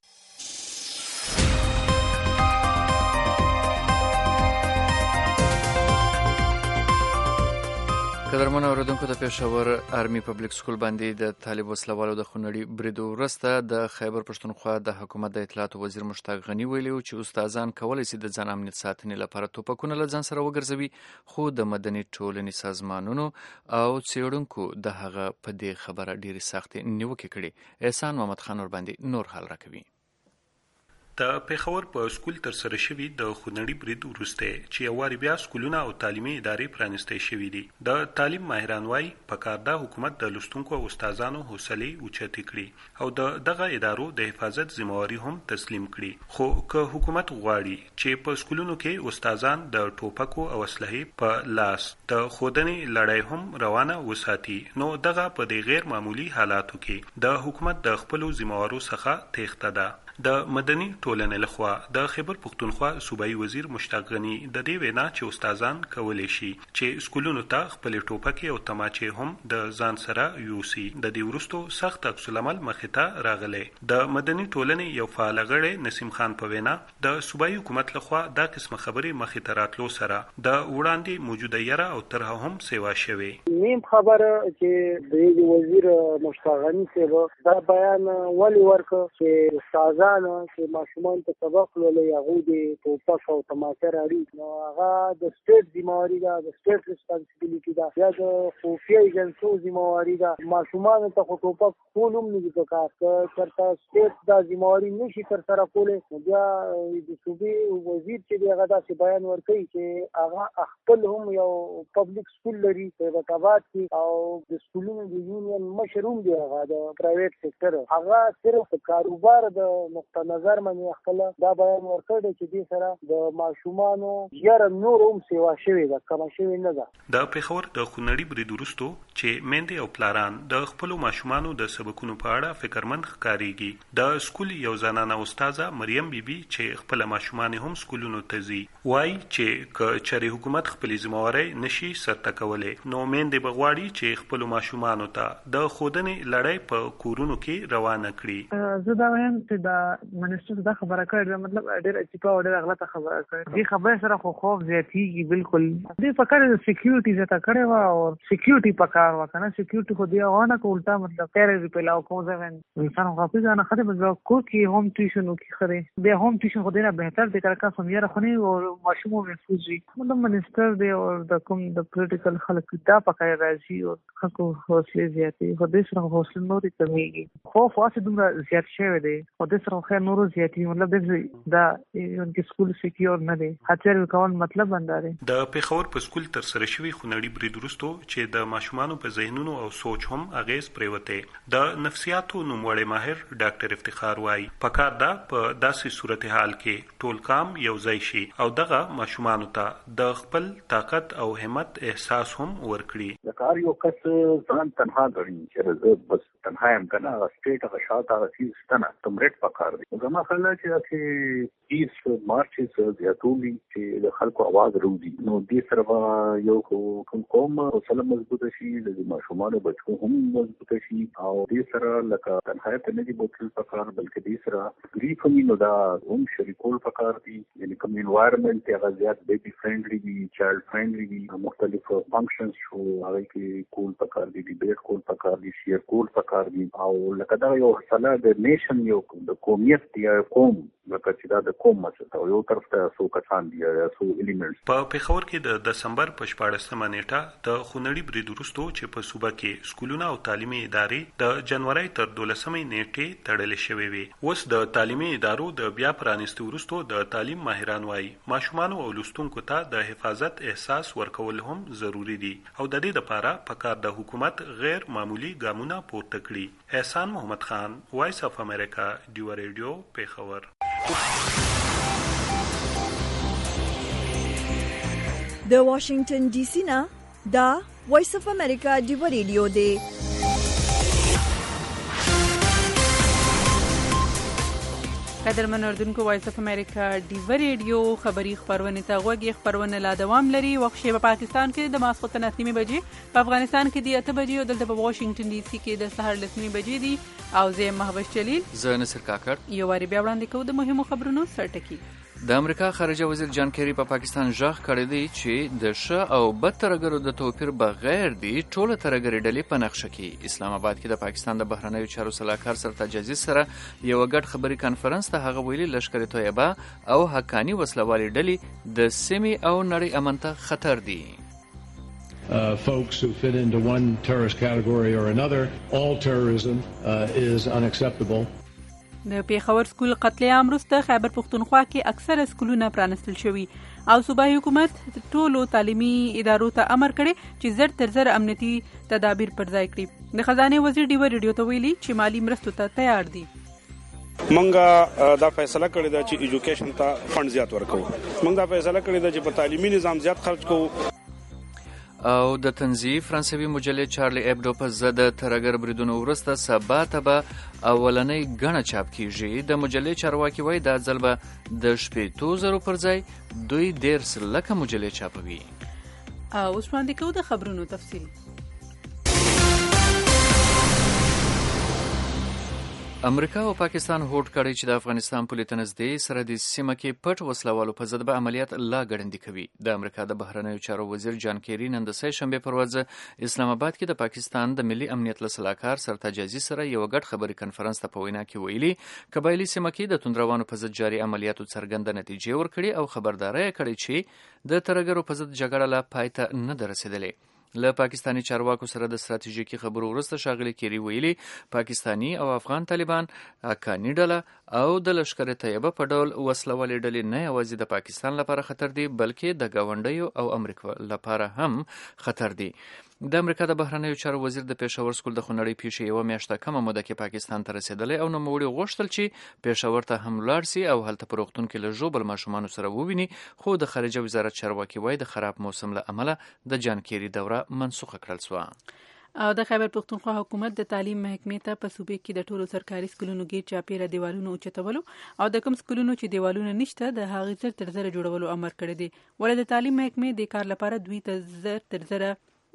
قدرمن اوریدونکو د پېښور آرمي پبلک سکول باندې د طالب وسلوالو د خونړي بریدو وروسته د خیبر پښتونخوا د حکومت د اطلاعاتو وزیر مشتاق غنی ویلي چې استادان کولی شي د ځان امنیت ساتنې لپاره توپکونه له ځان سره وګرځوي خو د مدني ټولنې سازمانونو او څېړونکو د هغه په دې خبره ډېرې سختې نیوکې کړي. احسان محمد خان ور باندې نور حال راکوي. د پیښور په سکول تر سره شوی د خونړي برید وروسته چې یواري بیا سکولونه او تعلیمي ادارې پرانیستې شوې دي. د تعلیم ماهران وايي پکار د حکومت د لوستونکو او استادانو حوصله اوچتې کړي او دغه ادارو د حفاظت ذمہواری هم تسلیم کړي. خو که حکومت غواړي چې په سکولونو کې استادان د ټوپکو او اسلحې په لاس د خودنې لړۍ هم روانه وساتي نو دغه په دې غیر معمولی حالاتو کې د حکومت د خپل ذمہوارو څخه تېښته ده. د مدني ټولنې لخوا د خیبر پښتونخوا صوبایي وزیر مشتاق غنی د دې وینا چې استادان کولی شي چې سکولونو ته خپل ټوپکې او تماچې هم د ځان سره یوسي. د دې وروستو سخت عکس العمل مخې ته راغلی. د مدني ټولنې یو فعال غړی نسیم خان په وینا د صوبایي حکومت لخوا دا قسمه خبرې مخې ته راتلو سره د وړاندې موجوده یره او طرحه هم سیوا شوې. نیم خبره چې د وزیر مشتاق غنی صاحب دا بیان ولې ورکړ چې استادان چې ماشومان ته سبق لولي هغه د ټوپک او تماچه راړي نو هغه د سټیټ ذمہواری ده, د سټیټ ریسپانسیبিলিټي ده یا د خفیه ایجنسو ذمہواری ده. ماشومان ته ټوپک کولم نه دي پکار چې چرته سټیټ دا ذمہواری نشي تر سره کولای نو بیا د صوبې وزیر چې هغه داسې بیان ورکړي چې هغه خپل هم یو پبلک سکول لري په وکابات کې او د سکولونو د یونین مشروم دی هغه د پرایویټ سېکټر هغه صرف کاروبار د نقطه نظر باندې خپل دا بیان ورکړ چې دې سره د ماشومانو یاره نور هم سیوا شوی ده کما شوی نه ده. د پیښور د خونړي برید وروسته چې میندې او پلاران د خپل ماشومانو د سبقونو په اړه فکرمند ښکاریږي. د سکول یو زنانه استاده مریم بیبي چې خپل ماشومان هم سکولونو ته ځي وایي چې که چېرې حکومت خپل ذمہواری نشي سرته کولی نو میندې بغواړي چې خپل ماشومانو ته د خودنې لړۍ په کورونو کې روانه کړي. زه دا وایم چې د منسټر دا خبره کړې مطلب ډېر چیپا او ډېر غلطه خبره کړې دې خبره سره خو خوف زیاتېږي بالکل دې فکر سکیورټي زیاته کړې و او سکیورټي پکار و کنه سکیورټي خو دې غواړي کو الټا مطلب تیرې په لاو کوم ځای انسان غافي ځان خدای په کو کې هوم ټیوشن کې خره به هوم ټیوشن خو دې نه بهتر دې کار کا سمیر خو نه او ماشومو محفوظ وي مطلب منسټر دی او د کوم د پولیټیکل خلک دا پکای راځي او خلکو حوصله زیاتې خو دې سره حوصله نورې کمیږي خوف واسه دومره زیات شوی دی او دې سره خیر نورو زیاتې مطلب دا ان کې سکول سکیور نه دی هڅه وکول مطلب انداره د پیښور په سکول تر سره شوی خونړی برید وروسته چې د ماشومانو په ذهنونو او سوچ هم اغیز پریوته د نفسیاتو نوموړی ماهر ډاکټر افتخار وايي پکار دا په داسې صورتحال کې ټول کام یو ځای شي او دغه ماشومانو ته د خپل طاقت او همت احساس هم ورکړي د کار یو کس ځان تنها غړي چې زه بس تنها يم کنه سټیټ هغه شاته راځي ستنه تمرټ پکار دي زما خلک چې هیڅ مارچز زیاتولي چې د خلکو आवाज روزي نو دې سره یو کوم حوصله مضبوطه شي د ماشومانو بچو هم مضبوطه شي او دې سره لکه تنهایت نه دي بوتل پکار بلکې دې سره ګریف هم نو دا هم شریکول پکار دي یعنی کوم انوایرنمنت هغه زیات بیبي فرندلی وي چایلډ فرندلی وي مختلف فنکشنز شو هغه کې کول پکار دي ډیبیټ کول پکار دي شیر کول پکار دي او لکه دا یو حوصله د نیشن یو د قومیت یا قوم لکه چې دا د کوم مسله یو طرف ته سو کسان دي یا سو الیمنټس په پیښور کې د دسمبر په 14مه نیټه د خونړي برید وروسته چې په صوبه کې سکولونه او تعلیمي ادارې د جنوري تر 12مې نیټې تړلې شوې وي اوس د تعلیمي ادارو د بیا پرانیستو وروسته د تعلیم ماهران وايي ماشومان او لوستونکو ته د حفاظت احساس ورکول هم ضروری دي او د دې لپاره پکار د حکومت غیر معمولی ګامونه پورته کړي احسان محمد خان وایس اف امریکا ډیو ریډیو پیښور د واشنگټن ډي سي نه دا وایس اف امریکا ډیو ریډیو دی قدرمن اردوونکو وایس اف امریکا ډیو ریډیو خبری خبرونه ته غوږی خبرونه لا دوام لري وخت په پاکستان کې د ماسخوتن 8 بجې په افغانستان کې د 8 بجې او دلته په واشنگټن ډي سي کې د سحر 9 بجې دي او زه محبوب جلیل زه نصر کاکړ یو واری بیا وړاندې کوم د مهمو خبرونو سرټکی د امریکا خارجه وزیر جان کیری په پاکستان ژغ کړی دی چې د ښه او بد ترګرو د توپیر بغیر دی ټوله ترګری ډلې په نقشه کې اسلام آباد کې د پاکستان د بهرنیو چارو سلاکار سرتاج عزیز سره یو غټ خبري کانفرنس ته هغه ویلي لشکر طیبه او حقانی وسلوالي ډلې د سیمې او نړۍ امن ته خطر دي folks who fit into one terrorist category or another. All terrorism is unacceptable. د پیښور سکول قتل عام وروسته خیبر پښتونخوا کې اکثره سکولونه پرانستل شوي او صوبایي حکومت ټولو تعلیمي ادارو ته امر کړی چې زر تر زر امنیتي تدابیر پر ځای کړي د خزانه وزیر ډیو ریډیو ته ویلي چې مالی مرستو ته تیار دي منګه دا فیصله کړې ده چې ایجوکیشن ته فند زیات ورکو منګه دا فیصله کړې ده چې په تعلیمي نظام زیات خرج کوو او د تنظیم فرانسوي مجلې چارلی ایبډو په ضد ترګر بریدونو وروسته سبا ته به اولنۍ غڼه چاپ کیږي د مجلې چارواکي وایي دا ځل به د 8,000 پر ځای 2.5 لکه مجلې چاپوي اوس وړاندې کوو د خبرونو تفصیل امریکا او پاکستان هوډ کړی چې د افغانستان پولې ته نږدې سرحدي سیمه کې پټ وسلوالو په ضد به عملیات لا ګړندي کوي د امریکا د بهرنیو چارو وزیر جان کیری نن د سه شنبه پر ورځ اسلام آباد کې د پاکستان د ملي امنیت لسلاکار سرتاج عزیز سره یو غټ خبري کانفرنس ته په وینا کې ویلي قبایلی سیمه کې د توندروانو په ضد جاري عملیاتو څرګنده نتیجې ورکړي او خبرداري کړي چې د ترګرو په ضد جګړه لا پای ته نه درسیدلې له پاکستانی چارواکو سره د ستراتیژیکي خبرو وروسته ښاغلي کیری ویلي پاکستانی او افغان طالبان حقانی ډله او د لشکر طیبه په ډول وسلوالې ډلې نه یوازې د پاکستان لپاره خطر دي بلکې د ګاونډیو او امریکا لپاره هم خطر دي د امریکا د بهرنیو چارو وزیر د پیښور سکول د خونړۍ پیښې یوه میاشته کمه موده کې پاکستان ته رسېدلی او نوموړي غوښتل چې پیښور ته هم لاړ سي او هلته په روغتون کې له ژوبل ماشومانو سره وویني خو د خارجه وزارت چارواکي وایي د خراب موسم له امله د جان کیری دوره منسوخه کړل سوه او د خیبر پښتونخوا حکومت د تعلیم محکمې ته په صوبې کې د ټولو سرکاري سکولونو کې چاپیره دیوالونو اوچتولو او د کوم سکولونو چې دیوالونه نشته د هغې زر تر زره جوړولو امر کړی دی ولې د تعلیم محکمې د کار لپاره دوی ته زر تر زره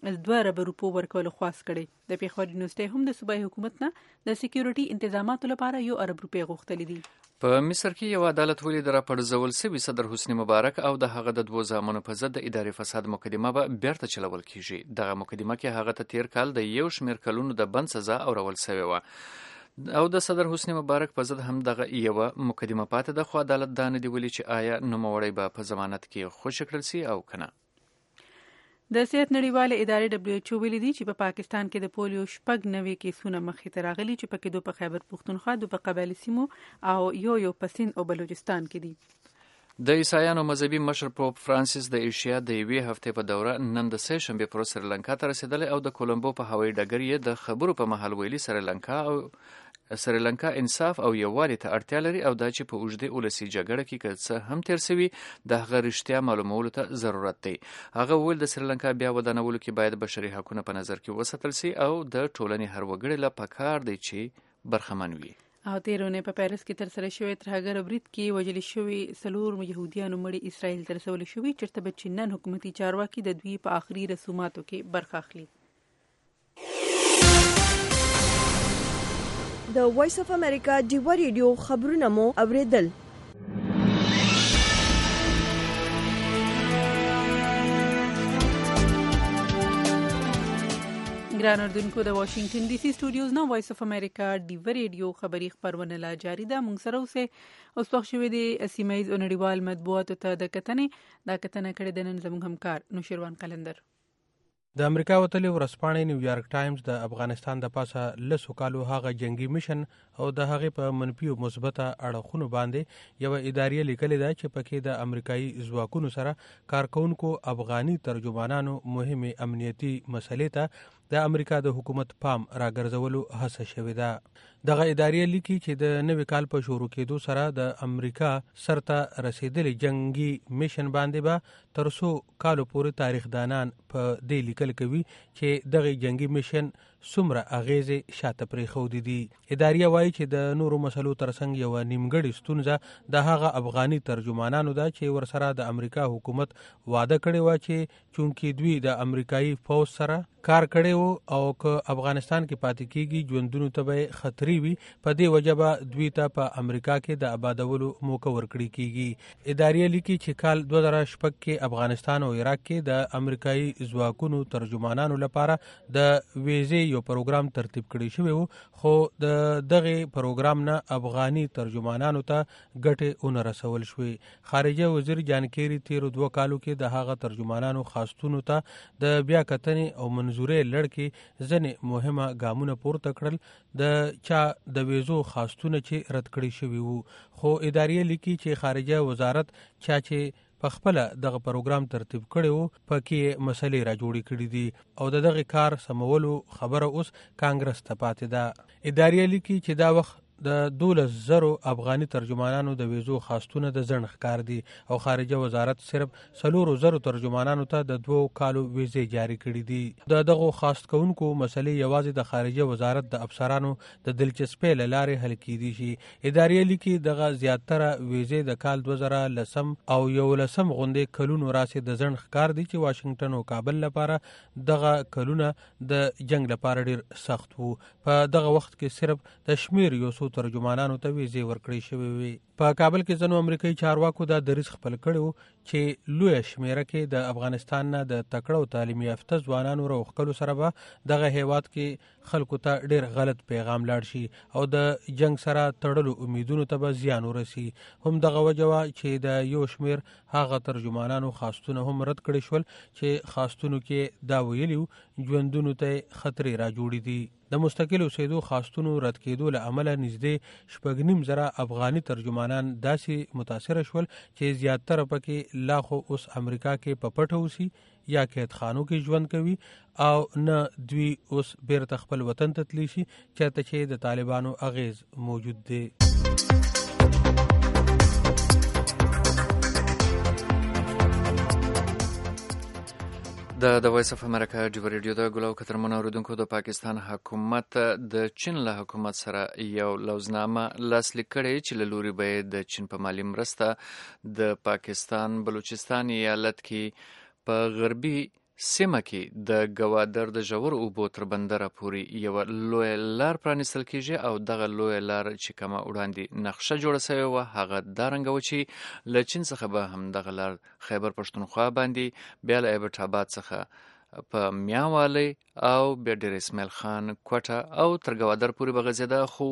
2 ارب روپو ورکول خواست کړي. د پیښور یونیورسيټي هم د صوبایي حکومت نه د سکیورټي انتظاماتو لپاره 1 ارب روپۍ غوښتلې دي. په مصر کې یو عدالت ولید راپرځول شوی صدر حسنی مبارک او د هغه د 2 زامنو په ضد د اداري فساد مقدمه به بیرته چلول کیږي. دغه مقدمه کې هغه ته تیر کال د یو شمېر کلونو د بند سزا اورول شوی و او د صدر حسنی مبارک په ضد هم دغه یو مقدمه پاتې ده، خو عدالت دا نه دی ویلي چې آیا نوموړی به په ضمانت کې خوشي کړل شي او کنه. د صحت نړیواله ادارې WHO ویلي دي چې په پاکستان کې د پولیو 9 کیسونه مخې ته راغلي چې پکې 2 په خیبر پختونخوا، 2 په قبایلی سیمو او یو په سند او بلوچستان کې دي. د عیسایانو مذهبي مشر پوپ فرانسیس د ایشیا د 1 هفته په دوره نن د سه شنبه پر سریلانکا ته رسیدلی او د کولمبو په هوایي ډګر یې د خبرو په محل ویلي سریلانکا انصاف او یووالي ته اړتیا لري او دا چې په اوږدې ولسي جګړه کې که څه هم تیر شوي د هغه رښتیا معلومولو ته ضرورت دی. هغه وویل د سریلانکا بیا ودانولو کې باید بشري حقونه په نظر کې وساتل شي او د ټولنې هر وګړي له پکار دی چې برخمن وي. او تیرونه په پاریس کې تر سره شوی ترهګر برید کې وجل شوی 4 يهوديانو مړي اسرائیل ته رسول شوی چرته به چینن حکومتي چارواکي د دوی په آخري رسوماتو کې برخه اخلي. د وایس اف امریکا ډیو ریډیو خبرونه مو اوریدل. ګران اردوونکو د واشنگټن ډي سي سټوډیوز نه وایس اف امریکا ډیو ریډیو خبری خبرونه لا جاری ده. موږ سره اوس وخت شوی دی سیمایي او نړیوال مطبوعاتو ته د کتنې کړي د نن زموږ همکار نوشیروان قلندر. د امریکا وتلې ورځپاڼې نیویارک ټایمز د افغانستان د پاسه لسو کالو هغه جنگي میشن او د هغې په منفي او مثبته اړخونو باندې یو ادارې لیکلې ده چې پکې د امریکایي ځواکونو سره کارکونکو افغاني ترجمانانو مهمه امنیتي مسلې ته د امریکا د حکومت پام راګرځولو هڅه شوې ده. دغه ادارې لیکي چې د نوي کال په شروع کېدو سره د امریکا سرته رسیدلي جنگي میشن باندې به تر 100 کالو پورې تاریخ دانان په دې لیکل کوي چې دغه جنگي میشن څومره اغیزې شاته پرېښودې دي. ادارې وایي چې د نورو مسلو ترڅنګ یو نیمګړې ستونزه د هغه افغاني ترجمانانو ده چې ورسره د امریکا حکومت وعده کړې و چې چونکې دوی د امریکایي فوج سره کار کړی وو او که افغانستان کې پاتې کېږي ژوندونو ته به خطرې وي، په دې وجه به دوی ته په امریکا کې د آبادولو موقع ورکړې کېږي. ادارې لیکي چې کال 2006 کې افغانستان او عراق کې د امریکایي ځواکونو ترجمانانو لپاره د ویزې یو پروګرام ترتیب کړی شوی وو، خو د دغه پروګرام نه افغاني ترجمانانو ته ګټې ونه رسول شوې. خارجه وزیر جان کیری تیرو 2 کالو کې د هغه ترجمانانو خاصتونو ته د بیا کتنې او منظورې لړ کې ځنې مهمه ګامونه پورته کړل د چا د ویزو خاصتونه چې رد کړي شوي وو. خو ادارې لیکي چې خارجه وزارت چا چې په خپل دغه پروګرام ترتیب کړی وو پکې مسلې را جوړې کړې دي او دغه کار سمولو خبره اوس کانګرس ته پاتې ده. ادارې لیکي چې دا وخت د 12,000 افغاني ترجمانانو د ویزو خاصتونه د ځنډ ښکار دي او خارجه وزارت صرف 4,000 ترجمانانو ته د 2 کالو ویزې جاری کړي دي. دغه خاص کونکو مسلې یوازې د خارجه وزارت د افسرانو د دلچسپۍ له لارې حل کیدي شي. ادارې لیکي دغه زیاتره ویزې د کال 2010 او 11 غونډې کلونو راسي د ځنډ ښکار دي چې واشنگټن او کابل لپاره دغه کلونه د جنگ لپاره ډیر سخت وو. په دغه وخت کې صرف د شمیر یو ترجمانانو ته ویزې ورکړې شوې وي. په کابل کې ځینو امریکایي چارواکو دا دریځ خپل کړی و چې لویه شمیره کې د افغانستان نه د تکړه او تعلیم یافته ځوانانو راوښکلو سره به دغه هیواد کې خلکو ته ډیر غلط پیغام لاړ شي او د جنگ سره تړلو امیدونو ته به زیان ورسي. هم دغه وجه وه چې د یو شمیر هغه ترجمانانو خاصتونه هم رد کړي شول چې خاصتونو کې دا ویلي وو ژوندونو ته خطرې را جوړې دي. د مستقل اوسېدو خاصتونو رد کېدو له امله نږدې 9.5 افغاني ترجمانان داسې متاثر شول چې زیاتره پکې لا خو اوس امریکا کې په پټه اوسي یا قیدخانو کې ژوند کوي او نه دوی اوس بیرته خپل وطن ته تللی شي چېرته چې د طالبانو اغیز موجود دی. د وایس اف امریکا ډیو ریډیو د ګلو کترمنو اوریدونکو د پاکستان حکومت د چین له حکومت سره یو لوزنامه لاسلیک کړې چې له لوري به د چین په مالی مرسته د پاکستان بلوچستان ایالت کې په غربي سیمه کې د ګوادر د ژور اوبو تر بندره پورې یوه لویه لار پرانیستل کیږي او دغه لویه لار چې کومه وړاندې نقشه جوړه سوې وه هغه دا رنګه وه چې له چین څخه به هم دغه لار خیبر پښتونخوا باندې بیا له ایبټ آباد څخه په میاوالی او بیا ډیر اسماعیل خان کوټه او تر ګوادر پورې به غځېده. خو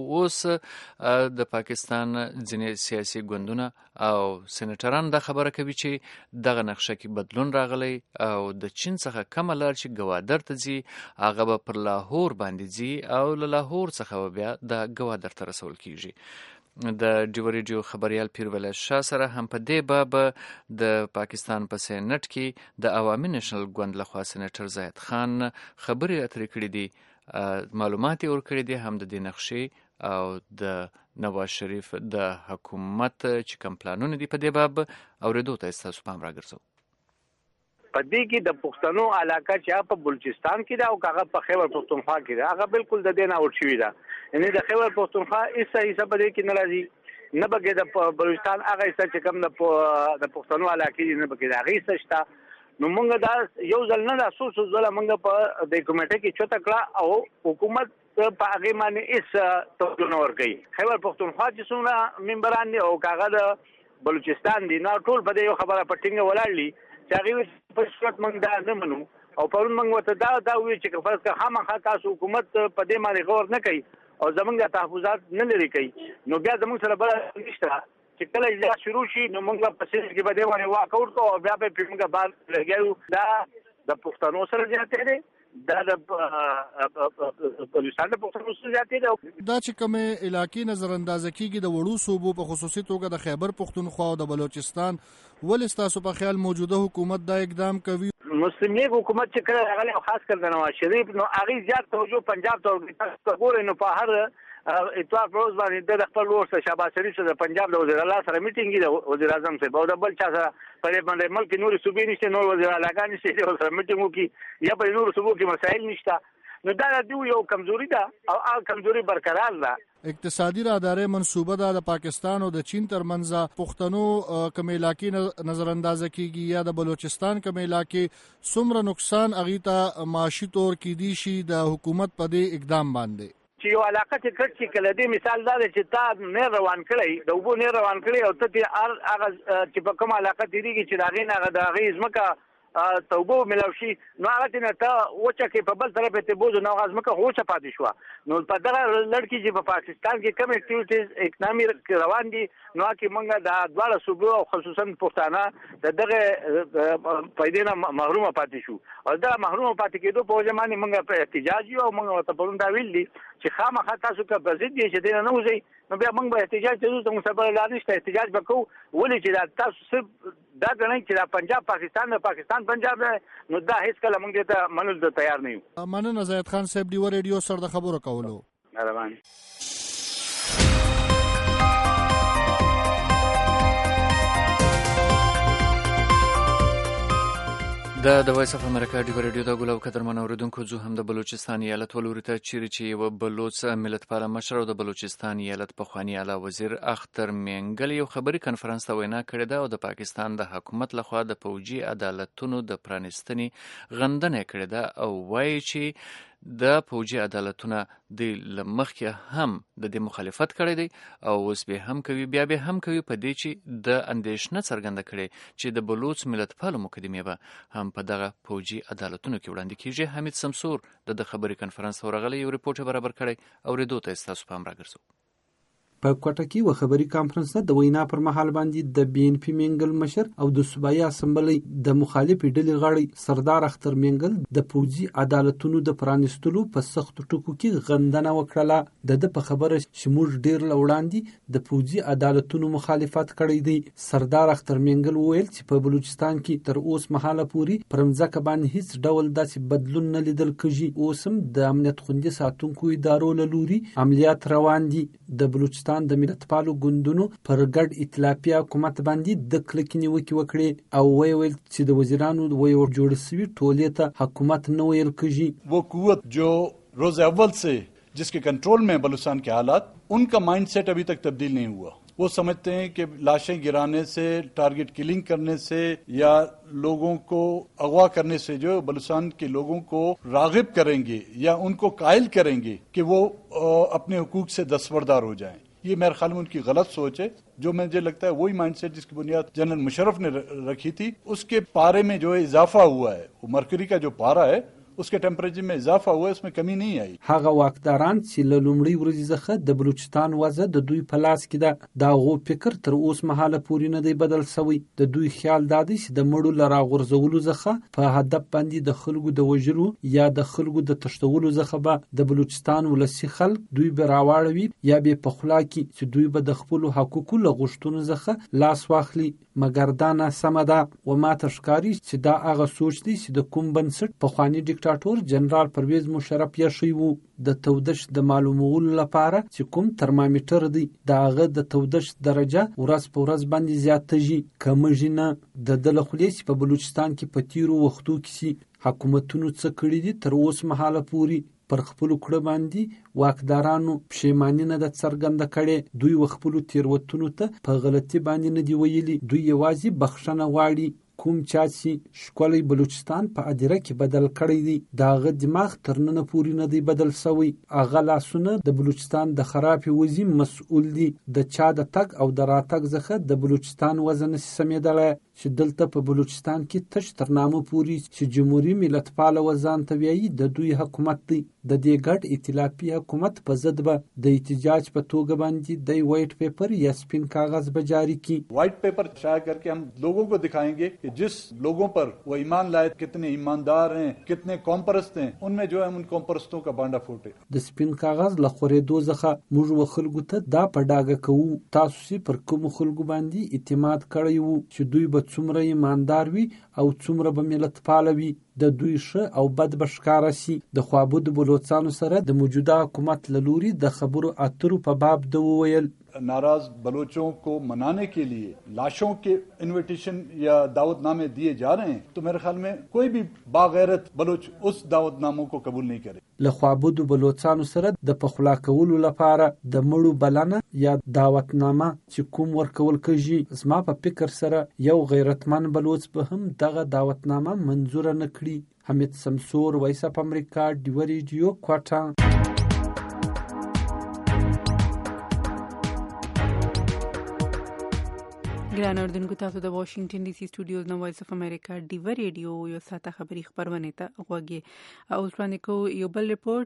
اوس د پاکستان ځینې سیاسي ګوندونه او سینیټران دا خبره کوي چې دغه نقشه کې بدلون راغلی او د چین څخه کومه لار چې ګوادر ته ځي هغه به پر لاهور باندې ځي او له لاهور څخه به بیا د ګوادر ته رسول کیږي. د ډیو ریډیو خبریال پیرولې شاه سره هم په دې باب د پاکستان په سېنات کې د عوامي نېشنل ګوند لخوا سېنیټر زاهد خان خبرې اترې کړې دي، معلومات یې ورکړي دي هم د دې نقشې او د نواز شریف د حکومت چې کوم پلانونه دي په دې باب اورېدو ته ستاسو پام راګرځو. په دې کې د پښتنو علاقه چې په بلوچستان کې دا او هغه په خیبر پښتونخوا کې دا هغه بالکل د دې نه اور شوی دا، یعنی د خیبر پښتونخوا ایسه په دې کې نه راځي، نه بګې د بلوچستان هغه ایسه چې کوم د پښتنو علاقې نه بګې دا هغه ایسه شته. نو موږ دا یو ځل نه دا سوسو ځل موږ په د کمیټه کې چوته کړه او حکومت په هغه باندې ایس توجه ورکړي. خیبر پښتونخوا چې څونه ممبران دي او هغه د بلوچستان دي نه ټول په دې خبره پټینګ ولاړلی چې هغه په صورت موږ دا نه منو او پرون موږ ورته دا وی چې فرض کړه خامخا تاسو حکومت په دې باندې غور نه کوي او زمونږ د تحفظات نه لري کوي، نو بیا زمونږ سره بل نشته چې کله اجلاس شروع شي نو موږ په سیس کې به دې باندې واکاوټ کوو او بیا به موږ بار لګیو. دا د پښتنو سره زیاتې دی، دا د پاکستان د پښتنو سره زیاتې دی. دا چې کومه علاقې نظر اندازه کیږي د وړو صوبو په خصوصي توګه د خیبر پښتونخوا او د بلوچستان، ولې ستاسو په خیال موجوده حکومت دا اقدام کوي؟ مسلم لیگ حکومت چې کله راغلی او خاص کر د نواز شریف نو هغه زیات توجه پنجاب ته ورګوري. نو په هر اتوار پروز باندې د خپل ورسره شهباز شریف سره پنجاب د وزیر اعلی سره میټینګ دی، وزیر اعظم سره او د بل چا سره په دې باندې ملک نور صوبې نشته، نور وزیر اعلی نشته چې سره میټینګ وکړي یا په نور صوبو کې مسایل نشته. نو دا د یو کمزوري ده او هغه کمزوري برقرار ده. اقتصادي رادارې منصوبه ده د پاکستان او د چین ترمنځ پښتنو کوم علاقې نظر اندازه کیږي یا د بلوچستان کوم علاقې څومره نقصان اغه ته معاشي تور کې دي شي د حکومت په دې اقدام باندې چې یو علاقه چې کړ چې کله دې مثال دا چې تا نه روان کړی د وبو نه روان کړی او ته هغه چې په کوم علاقه دیږي چې دا غي نه دا غي زمکه توبو ملوشي نو هغه نه ته وچه کې په بل طرف ته بوزو نو هغه زمکه هوچه پاتې شو. نو په دغه لړکی چې په پاکستان کې کوم اکټیویټیز اکونامي روان دي نو کې موږ د دواړه صوبو او خصوصا پښتانه دغه پیدا نه محروم پاتې شو او دا محروم پاتې کېدو په وجه باندې موږ په احتجاج یو موږ ته پرون دا ویل دي چې خامخا تاسو کا بزید دي چې دین نه وځي نو بیا موږ به احتجاج کوو ته موږ سره لا نشته احتجاج وکړو ولې چې تاسو صرف دا غنئ چې دا پنجاب پاکستان نه پاکستان پنجاب نو دا هیڅ کله موږ ته منل ته تیار نه یو. مننه زاهد خان صاحب ډیو ریډیو سره د خبرو کولو. مهرباني. د وایس اف امریکا ډیو ریډیو د ګلو قدرمن اوریدونکو زه هم د بلوچستان ایالت ولوري ته چیرې چې یو بلوچ ملتپال مشر او د بلوچستان ایالت پخوانی اعلی وزیر اختر مینګل یو خبري کانفرنس ته وینا کړې ده او د پاکستان د حکومت لخوا د فوجي عدالتونو د پرانستنې غندنه کړې ده او وایي چې د فوجي عدالتونه د لمخکې هم د دې مخالفت کړی دی او اوس به هم کوي بیا به هم کوي په دې چې د اندېښنه څرګنده کړي چې د بلوچ ملتپالو مقدمې به هم په دغه فوجي عدالتونو کې وړاندې کیږي. حمید سمسور د خبري کانفرنس ورغلی یو ریپورت برابر کړی او ریډیو ته تاسو پام راګرځو. په کوټه کې و خبري کانفرنس د وینا پر مهال باندې د بي ان پی منګل مشر او د صوبایي اسمبلی د مخالفې ډلې غړي سردار اختر منګل د فوجي عدالتونو د پرانستلو په سخت ټکو کې غندنه وکړه. د په خبره چې موږ ډیر لوړاندې د فوجي عدالتونو مخالفت کړی دی. سردار اختر منګل وویل چې په بلوچستان کې تر اوس مهاله پوري پرمځکه باندې هیڅ ډول داسې بدلون نه لیدل کېږي. اوس هم د امنیت خوندي ساتونکو ادارو له لوري عملیات روان دي. د بلوچستان د ملتپالو ګوندونو پر ګډ ائتلافي حکومت باندې د کلکې نیوکې وکړې او ویل چې د وزیرانو ویو جوړ شوی ټولې ته حکومت نه ویل کېږي. वो قوت जो रोज अव्वल से जिसके कंट्रोल में बलूचिस्तान के हालात उनका माइंडसेट अभी तक तब्दील नहीं हुआ. वो समझते हैं कि लाशें गिराने से, टारगेट किलिंग करने से या लोगों को अगवा करने से जो बलूचिस्तान के लोगों को रागिब करेंगे या उनको कायल करेंगे कि वो अपने हुकूक से दस्तबरदार हो जाएं। ये मेरे ख्याल में उनकी गलत सोच है। जो मुझे लगता है वही माइंडसेट जिसकी बुनियाद जनरल मुशर्रफ ने रखी थी, उसके पारे में जो है इजाफा हुआ है। वो मरकरी का जो पारा है उसके टेम्परेचर में इजाफा हुआ है, उसमें कमी नहीं आई। هغه واکداران چې له لومړۍ ورځې څخه د بلوچستان وضع د دوی په لاس کې ده، د هغو فکر تر اوس مهاله پورې نه دی بدل شوی. د دوی خیال دا دی چې د مړو له راغورځولو څخه په هدف باندې د خلکو د وژلو یا د خلکو د تښتولو څخه به د بلوچستان ولسي خلک دوی به راواړوي یا به په خوله کې چې دوی به د خپلو حقوقو له غوښتنو څخه لاس واخلي. مګر دا ناسمه ده و ما ته ښکاري چې دا هغه سوچ دی چې د کوم بنسټ پخواني ډیکټاټور جنرال پرویز مشرف یې ښیي وو. د تودش د معلومولو لپاره چې کوم ترمامیټر دی د هغه د تودش درجه ورځ په ورځ باندې زیاتېږي، کمیږي نه. د ده له خولې چې په بلوچستان کې په تیرو وختو کې چې حکومتونو څه کړي دي تر اوس مهاله پورې پر خپلو کړه باندې واکدارانو پښیماني نه ده څرګنده کړې. دوی خپلو تېروتنو ته په غلطي باندې نه دي ویلي، دوی یوازې بخښنه غواړي. کوم چا چې ښکلی بلوچستان په ادیره کې بدل کړی دی د هغه دماغ تر ننه پورې نه دی بدل شوی. هغه لاسونه د بلوچستان د خرابې وضعې مسؤل دي. د چا د تګ او د راتګ څخه د بلوچستان وضع نشي سمېدلی چې دلته په بلوچستان کې تش تر نامه پورې چې جمهوري ملتپاله وځان ته وایي د دوی حکومت دی. د دې ګډ ائتلافي حکومت په ضد به د احتجاج په توګه باندې د وائٹ پیپر یا سپین کاغذ به جاری کی. وائٹ پیپر شائع करके हम लोगों को दिखाएंगे कि जिस लोगों पर वो ईमान लाए कितने ईमानदार हैं, कितने कॉमपरस्त हैं, उनमें जो है उन कॉमपरस्तों का बांडा फूटे. د سپین کاغذ له خورېدو څخه موږ خلکو ته دا په ډاګه کوو تاسو چې پر کوم خلکو باندې اعتماد کړی وو چې دوی به څومره ایماندار وي او څومره به ملتپاله وي، د دوی ښه او بد به ښکاره سي. د خوابود بلوچستانو سره د موجوده حکومت له لوري د خبرو اترو په باب ده وویل. नाराज बलोचों को मनाने के लिए लाशों के इनविटेशन या दावतनामे दिए जा रहे हैं, तो मेरे ख्याल में कोई भी बागैरत बलोच उस दावतनामों को कबूल नहीं करे. له خوابودو بلوچستانو سره د پخلا کولو لپاره د مړو بلنه یا دعوتنامه چې کوم ورکول کېږي، زما په فکر سره یو غیرتمن بلوچ به هم دغه دعوتنامه منظور نه کړي. حمید سمسور، وایس اف امریکا، ډیو ریډیو، کوټه. ګران اوردونکو، تاسو د واشنگټن ډي سي سټوډیوز نو وایس اف امریکا ډیو ریډیو یو ساته خبري خبرونه ته غوږی. او وړاندې کو یو بل ریپورت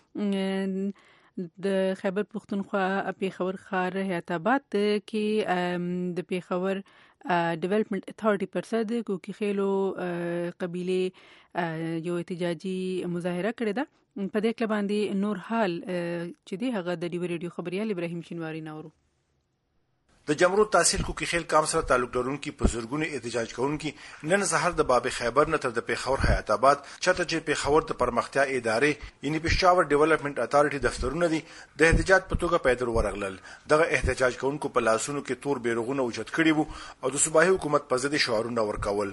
د خیبر پختونخوا پیښور ښار حیاتاباد کې د پیښور ډیولپمنٹ اتھارټي پر سر د کوکی خېلو قبيله یو احتجاجي مظاهره کړې ده. په دې کې باندې نور حال چې دی هغه د ډیو ریډیو خبريال ابراهيم شینواری نورو. د جمهوریت تحصیل کوکی خیل کام سره تعلق لرونکي په زرګونو احتجاج کوونکي نن سهار د باب خیبر نه تر د پیښور حیاتاباد چاته چې پیښور د پرمختیا ادارې یعنی پیښور ډیولپمنٹ اتھارټي دفترونه دي د احتجاج په توګه پیدل ورغلل. دغه احتجاج کوونکو په لاسونو کې تور بیرغونه اوچت کړي وو او د صوبایي حکومت په ضد شعارونه ورکول.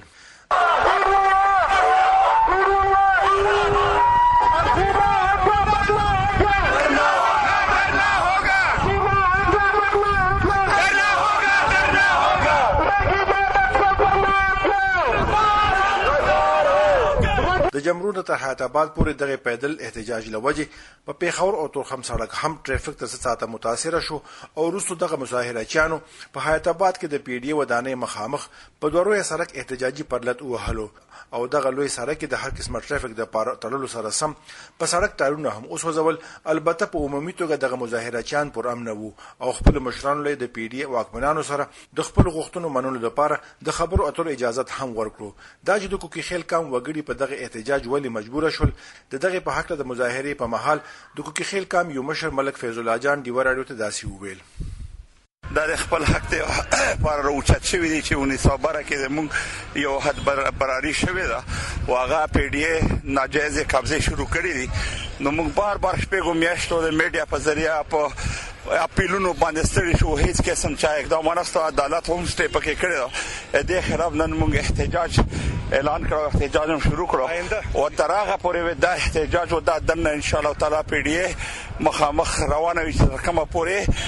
د جمهوریت تر حیاتاباد پورې دغه پیدل احتجاج لوجه په پیښور او تورخم سړک هم ټریفیک ته ساته متاثر شو او وروسته دغه مظاهره چانو په حیاتاباد کې د پی ډی ودانې مخامخ په دوروي سړک احتجاجي پرلط وهلو او دغه لوی سړک د هر قسمه ټریفیک د تړلو سره سم په سړک ټایرونه هم اوس وزول. البته په عمومي توګه دغه مظاهره چان پر امن وو او خپل مشرانو له د پی ډی واکمنانو سره د خپل غوښتنو منلو لپاره د خبرو اترو اجازه هم ورکړو. دا چې د کوکی خیل کام وګړي په دغه احتجاج ولی مجبور شول. دغه په حق د مظاهره په محل د کوکی خیل کام یو مشر ملک فیض الله جان دی ورادو ته داسي وویل. دا خپل حق ته پر روچت شوی دی چې ونی صبره کې موږ یو حد برابرۍ شوی دا واغه پی ډی ناجایز قبضه شروع کړی دي. نو موږ بار بار شپږو میاشتو د میډیا په ذریعہ په اپیلونو باندې ستړي شو، هیڅ قسم چا اقدام ونهسته. عدالت هم سټې پکې کړی دا د خلاف نن موږ احتجاج اعلان کړو، احتجاج هم شروع کړو او تر هغه پورې دا احتجاج او دا دنه ان شاء الله تعالی پی ډی مخامخ روانه وي چې کومه پورې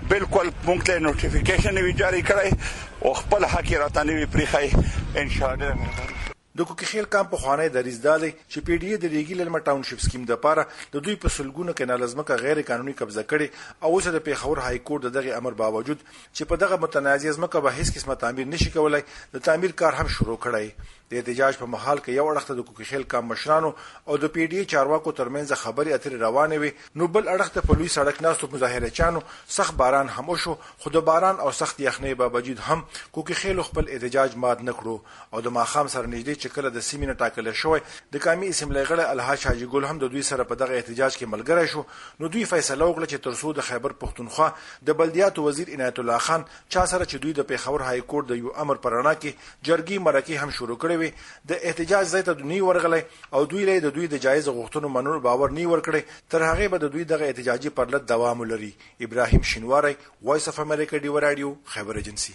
بالکل موږ ته نوټیفیکیشن وی جاری کړی او خپل حق راته نوی پریخای ان شاء الله. د کوکیخیل کام په خوانه دریز دالي چې پی ډی ای د ریګی لمر ټاونشپ سکیم د پاره د دوی په سلګونو کینال ازمکه غیر قانوني قبضه کړي او اوس د پیښور های کورټ دغه امر باوجود چې په دغه متنازع ازمکه به هیڅ قسمه تعمیر نشي کولای د تعمیر کار هم شروع کړي. د احتجاج په محل کې یو اړخ د کوکیخیل کام مشرانو او د پی ډی ای چارواکو ترمنځ خبري اترې روانه وي نو بل اړخ ته په لوی سړک ناستو مظاهره چانو سخت باران هم شو. خو د باران او سخت یخنۍ باوجود هم کوکیخیل خپل احتجاج مات نکړو او د ماخام سره نږدې چې کله د سیمینه ټاکل شوی د قومي اسمبلی غړي الحاج حاجی ګل هم د دوی سره په دغه احتجاج کې ملګری شو. نو دوی فیصله وکړه چې ترڅو د خیبر پښتونخوا د بلدیاتو وزیر عنایت الله خان چا سره چې دوی د پیښور های کورټ د یو امر پرانا کې جرګي مرکه هم شروع کړې وي د احتجاج ځای ته نی ورغلی او دوی له دوی د جایز غوښتنو منلو باور نی ورکړي تر هغه به د دوی دغه احتجاجي پرلط دوام لري. ابراهیم شینواری وایس اف امریکا ډیو رادیو خیبر ایجنسی.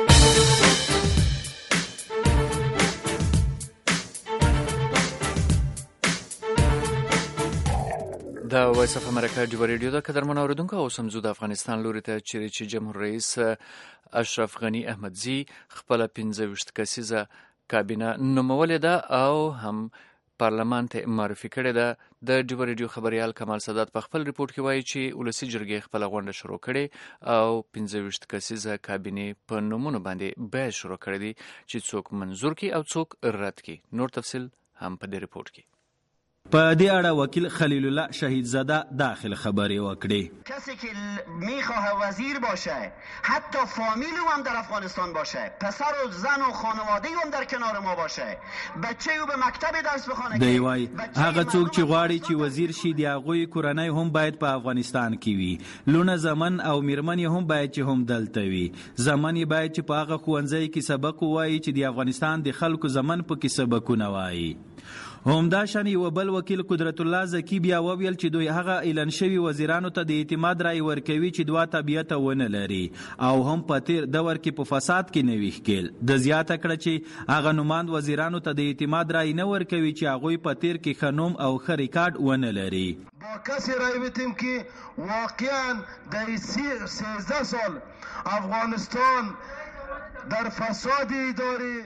دا وایس اف امریکا ډیو رادیو د قدرمن اوریدونکو او سمزو د افغانستان لوري ته چې جمهور رئیس اشرف غنی احمدزی خپل 15 کسیزه کابینه نومولې ده او هم پارلمان ته معرفي کړې ده. د ډیو رادیو خبريال کمال سادات په خپل ریپورت کې وایي چې ولسی جرګې خپل غونډه شروع کړې او 15 کسیزه کابینه په نومونو باندې به شروع کړې دي چې څوک منظور کړي او څوک رد کړي. نور تفصیل هم په دې ریپورت کې. په دې اړه وکیل خلیل الله شهید زاده داخل خبری وکړي. کسی که میخواه وزیر باشه حتی فامیل هم در افغانستان باشه پسر و زن و خانواده هم در کنار ما باشه بچه او به مکتب درس بخونه دی وای هغه څوک چې غواړي چې وزیر شي دی هغه کورنۍ هم باید په افغانستان کې وي لونه زمن او میرمن هم باید چې هم دلته وي زمن باید چې په هغه ښوونځي کې سبق وایي چې د افغانستان د خلکو زمن په کې سبقونه وایي. همدا شان یو بل وکیل قدرت الله زکی بیا وویل چې دوی هغه اعلان شوی وزیرانو ته د اعتماد رای ورکوي چې دوه طبيعت ونه لري او هم په تیر دور کې په فساد کې نه ویښکل د زیاته کړه چې هغه نوماند وزیرانو ته د اعتماد رای نه ورکوي چې هغه په تیر کې خنوم او ښه ریکارډ ونه لري. با کسی رای بدیم که واقعا در 13 سال افغانستان در فساد اداری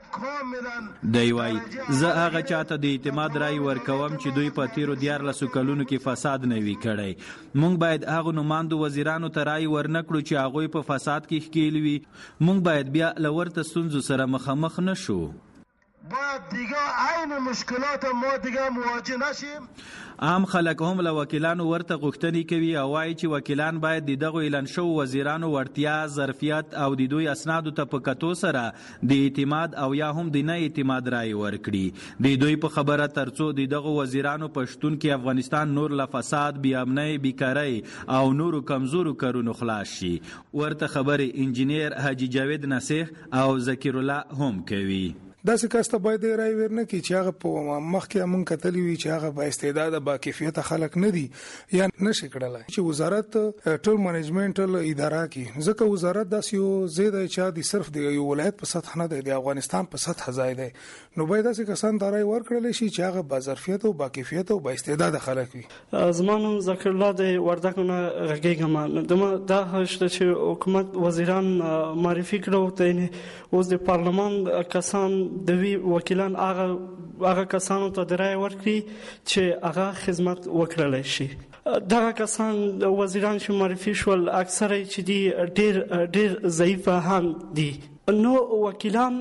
دی وای زه هغه چاته د اعتماد رای ورکوم چې دوی په تیرو 14 کلونو کې فساد نه وی کړی. مونږ باید هغه نوماندو وزیرانو ته رای ورنکړو چې هغه په فساد کې ښکیل وي. مونږ باید بیا لورته ستونزو سره مخامخ نشو. باید دیگه عین مشکلات ما دیگه مواجه نشیم. عام خلک هم له وکیلانو ورته غوښتنې کوي او وایي چې وکیلان باید د دغه اعلان شوو وزیرانو وړتیا ظرفیت او د دوی اسنادو ته په کتو سره د اعتماد او یا هم د نه اعتماد رای ورکړي. د دوی په خبره ترڅو د دغه وزیرانو په شتون کې افغانستان نور له فساد بې امنۍ بیکارۍ او نورو کمزورو کارونو خلاص شي. ورته خبرې انجینیر حاجی جاوید نصیح او ذکر الله هم کوي. داسې کاسته باید رای ورنه کی چې هغه په مخکې مونږ کتلی وي چې هغه با استعداد با کیفیت خلک نه دي یا نشي کړلای چې وزارت ټول منیجمنټل اداره کې ځکه وزارت داسې یو زیاده چې د صرف د یو ولایت په سطح نه دی د افغانستان په سطح ځای دی نو باید داسې کسان د رای ورکړل شي چې هغه با ظرفیت او با کیفیت او با استعداد خلک وي. زمانم ذکر الله د وردګونه غږیږم دمه دا هشته چې حکومت وزیران معرفي کړو ته اوس د پارلمان کسان د وی وکیلان هغه کسانو ته د رای ورکړي چې هغه خدمت وکړلی شي. دغه کسان وزیران چې معرفي شول اکثره چې دي ډېر ضعیفه هم دي. نو وکیلان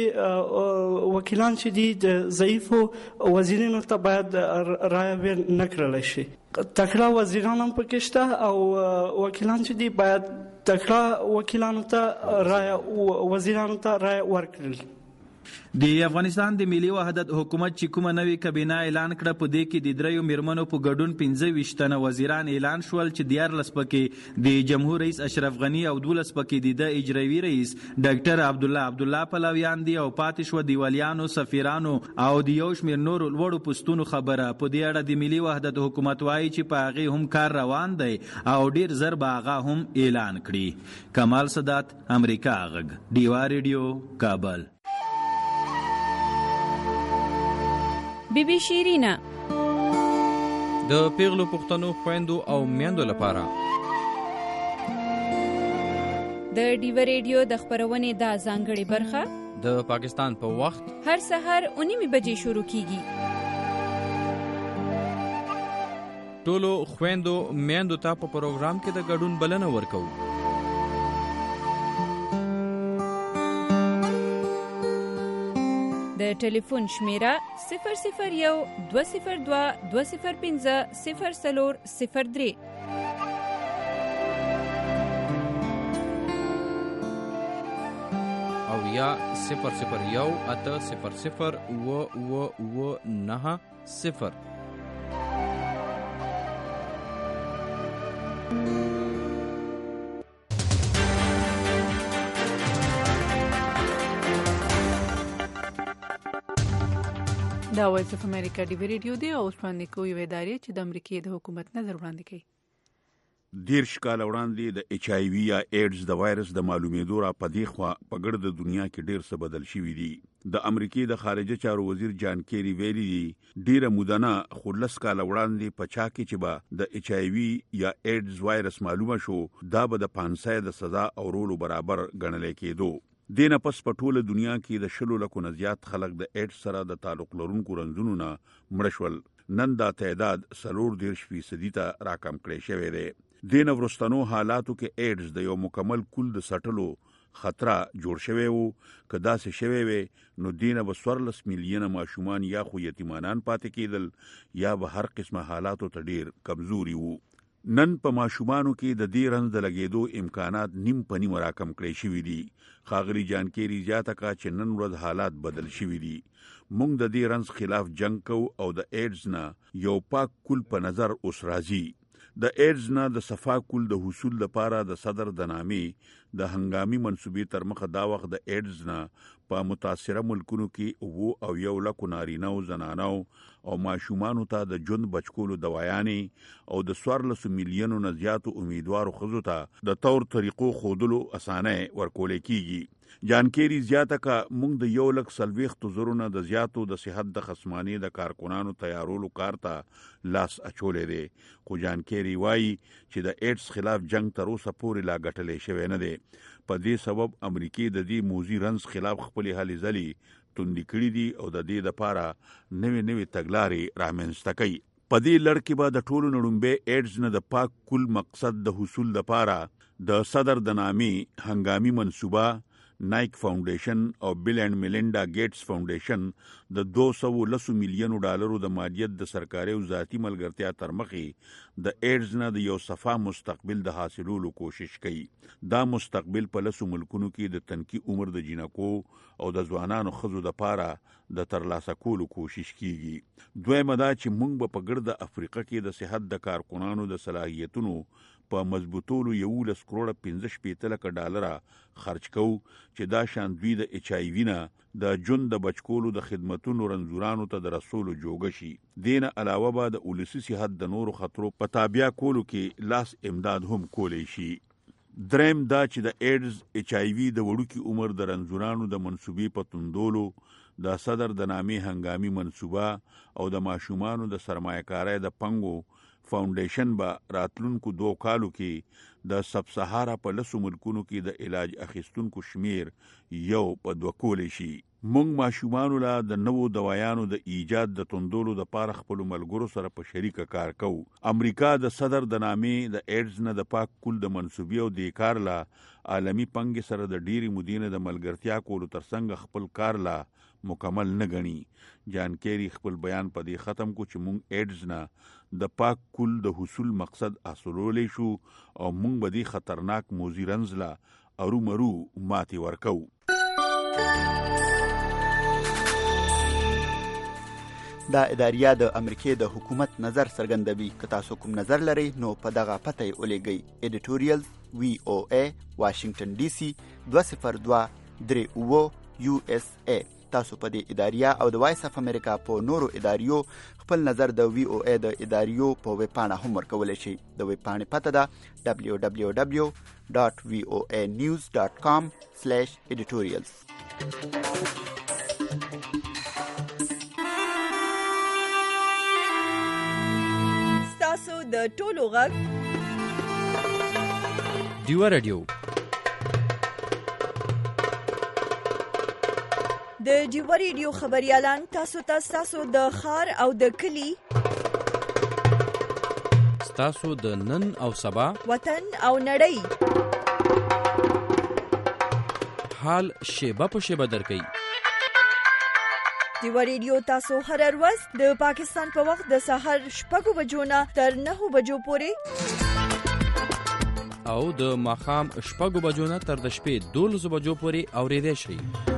چې دي د ضعیفو وزیرانو ته باید رای نه کړلی شي. تکړه وزیران هم پکې شته او وکیلان چې دي باید تکړه وکیلانو ته وزیرانو ته رای ورکړي. د افغانستان د ملي وحدت حکومت چې کومه نوې کابینه اعلان کړه په دې کې د دریو میرمنو په ګډون 15 تنه وزیران اعلان شول چې 14 پکې د جمهور رئیس اشرف غنی او 12 پکې د اجرایي رئیس ډاکټر عبدالله پلویان دي او پاتې شو دیوالیانو سفیرانو او د یو شمېر نورو لوړو پوستونو خبره. په دې اړه د ملي وحدت حکومت وایي چې په هغې هم کار روان دی او ډیر زر به هغه هم اعلان کړي. کمال سادات امریکا غږ ډیوا ریډیو کابل. بی بی شیرینا د پیغلو پښتنو خويندو او میندو لپاره د ډیو ریډیو د خبرونې دا ځانګړې برخه د پاکستان په وخت هر سحر 9:30 بجې شروع کیږي. ټولو خويندو میندو ته په پروګرام کې د ګډون بلنه ورکوو. د ټلیفون شمیره 001-202-205-0403 او یا 001-800-990. دا وایس اف امریکا ډیو ریډیو دی او وړاندې کوي ادارې چې د امریکای د حکومت نظر وړاندې کوي. 10 کال وړاندې د ایچ آی وی یا ایډز د وایرس د معلومېدو را پدې خوا په ګرد دنیا کې ډېر څه بدل شوي دي. د امریکای د خارجه چارو وزیر جان کیری ویلي دي ډېره مودنه خو 10 کال وړاندې په چا کې چې به د ایچ آی وی یا ایډز وایرس معلومه شو دا به د 500 د سزا او رولو برابر ګڼل کېدو. دینه پس په ټوله دنیا کې د 10 لکو نه زیات خلک د ایډز سره د تعلق لرونکو رنځونو نه مړ شول. نن دا تعداد 40% ته راکم کړی شوی دی. دینه ورستنو حالاتو کې ایډز د یو مکمل کل د سټلو خطر جوړ شوی وو. کدا سه شوی وي نو دینه به 14 میلیونه ماشومان یا خو یتیمانان پاتې کېدل یا به هر قسمه حالاتو ته ډیر کمزوري وو. نن په ماشومانو کې د دې رنځ د لګېدو امکانات نیم پنی مراکم کړی شوی دي. خاغلی جانکيري زیاته کا چې نن ورځ حالات بدل شوی دي. موږ د دې رنځ خلاف جنگ کو او د ایډز نه یو پاک کل په نظر اوس راځي. د ایډز نه د صفا کل د حصول لپاره د صدر د نامې د هنګامي منسوبې تر مخه دا وخت د ایډز نه په متاثره ملکونو کې 1 لک نارینه او زنانو او ماشومانو ته د ژوند بچکولو دوايانې او د 14 میلیونو نه زیاتو امیدوارو ښځو ته د تور طریقو خودلو اسانه ورکول کیږي. جانکيري زیاته کا موږ د 1,40,000 نه د زیاتو د صحت د خصمانې د کارکونانو تیارولو کار ته لاس اچولې دي. خو جانکيري وایي چې د ایډز خلاف جنگ تر اوسه پورې لا ګټلې شوی نه دی. په دې سبب امریکای د دې موضوع رنځ خلاف خپل هلې ځلې توندې کړې دي او د دې لپاره نوې تګلارې رامنځته کوي. په دې لړ کې به د ټولو نړمبه ایډز نه د پاک کل مقصد د حصول لپاره د صدر د نامې هنګامي منصوبه نایک فاونډیشن او بیل اینڈ میلینډا ګیټس فاونډیشن د $210 میلیون د مالیت د سرکاري او ذاتی ملګرتیا تر مخې د ایډز نه د یو صفا مستقبل د حاصلولو کوشش کوي. دا مستقبل په لسو ملکونو کې د تنکی عمر د جنکو او د ځوانانو ښځو لپاره د ترلاسه کولو کوشش کیږي. دویمه دا چې موږ په ګرد افریقا کې د صحت د کارکونانو د صلاحیتونو په مضبوطولو $1.15 کروڑ خرج کوو چې دا شان دوی د ایچ آی وی نه د ژوند د بچکولو د خدماتونو رنځورانو ته د رسولو جوګه شي. دینه علاوه به د اولسي صحت د نورو خطرو په تابع کولو کې لاس امداد هم کولی شي. دریم دا چې د ایډز ایچ آی وی د وړوکی عمر د رنځورانو د منسوبې په توندولو د صدر د نامې هنګامي منصوبه او د ماشومانو د سرمایه‌کارۍ د پنګو فاونډیشن به راتلونکو 2 کالو کې د سب سهارا په لسو ملکونو کې د علاج اخیستونکو شمیر یو په 2 کولی شي. موږ ماشومانو لا د نوو دوايانو د ایجاد د توندولو د پاره خپل ملګرو سره په شریکه کار کوو. امریکا د صدر د نامې د ایډز نه د پاک کل د منسوبې او د کار لا عالمی پنګ سره د ډيري مدینه د ملګرتیا کولو ترڅنګ خپل کار لا مکمل نه غني. جانکيري خپل بیان په دې ختم کو چې موږ ایډز نه د پاک کل د حصول مقصد حاصلولې شو او موږ به دې خطرناک موضوع رنځلا ارو مرو ماتي ورکو. دا اداریه د امریکای د حکومت نظر څرګندوي. که تاسو کوم نظر لرئ نو په دغه پته یې ولیږئ. ایډیټوریال VOA واشنگټن DC 202-38 USA. تاسو په دې اداریه او د وایس اف امریکا په نورو اداریو خپل نظر د VOA د اداریو په ویب پاڼه هم ورکولی شئ. د ویب پاڼې پته ده www.voanews.com/editorials. ستاسو د ټولو غږ ډیو رادیو د ډیو ریډیو خبريالان تاسو ته تاسو د خار او د کلی تاسو د نن او سبا وطن او نړۍ حال شیبه په شیبه درکې ډیو ریډیو تاسو هر ورځ د پاکستان په وخت د سحر 6 بجو نه تر 9 بجو پورې او د ماخام 6 بجو نه تر د شپې 12 بجو پورې اوریدئ شئ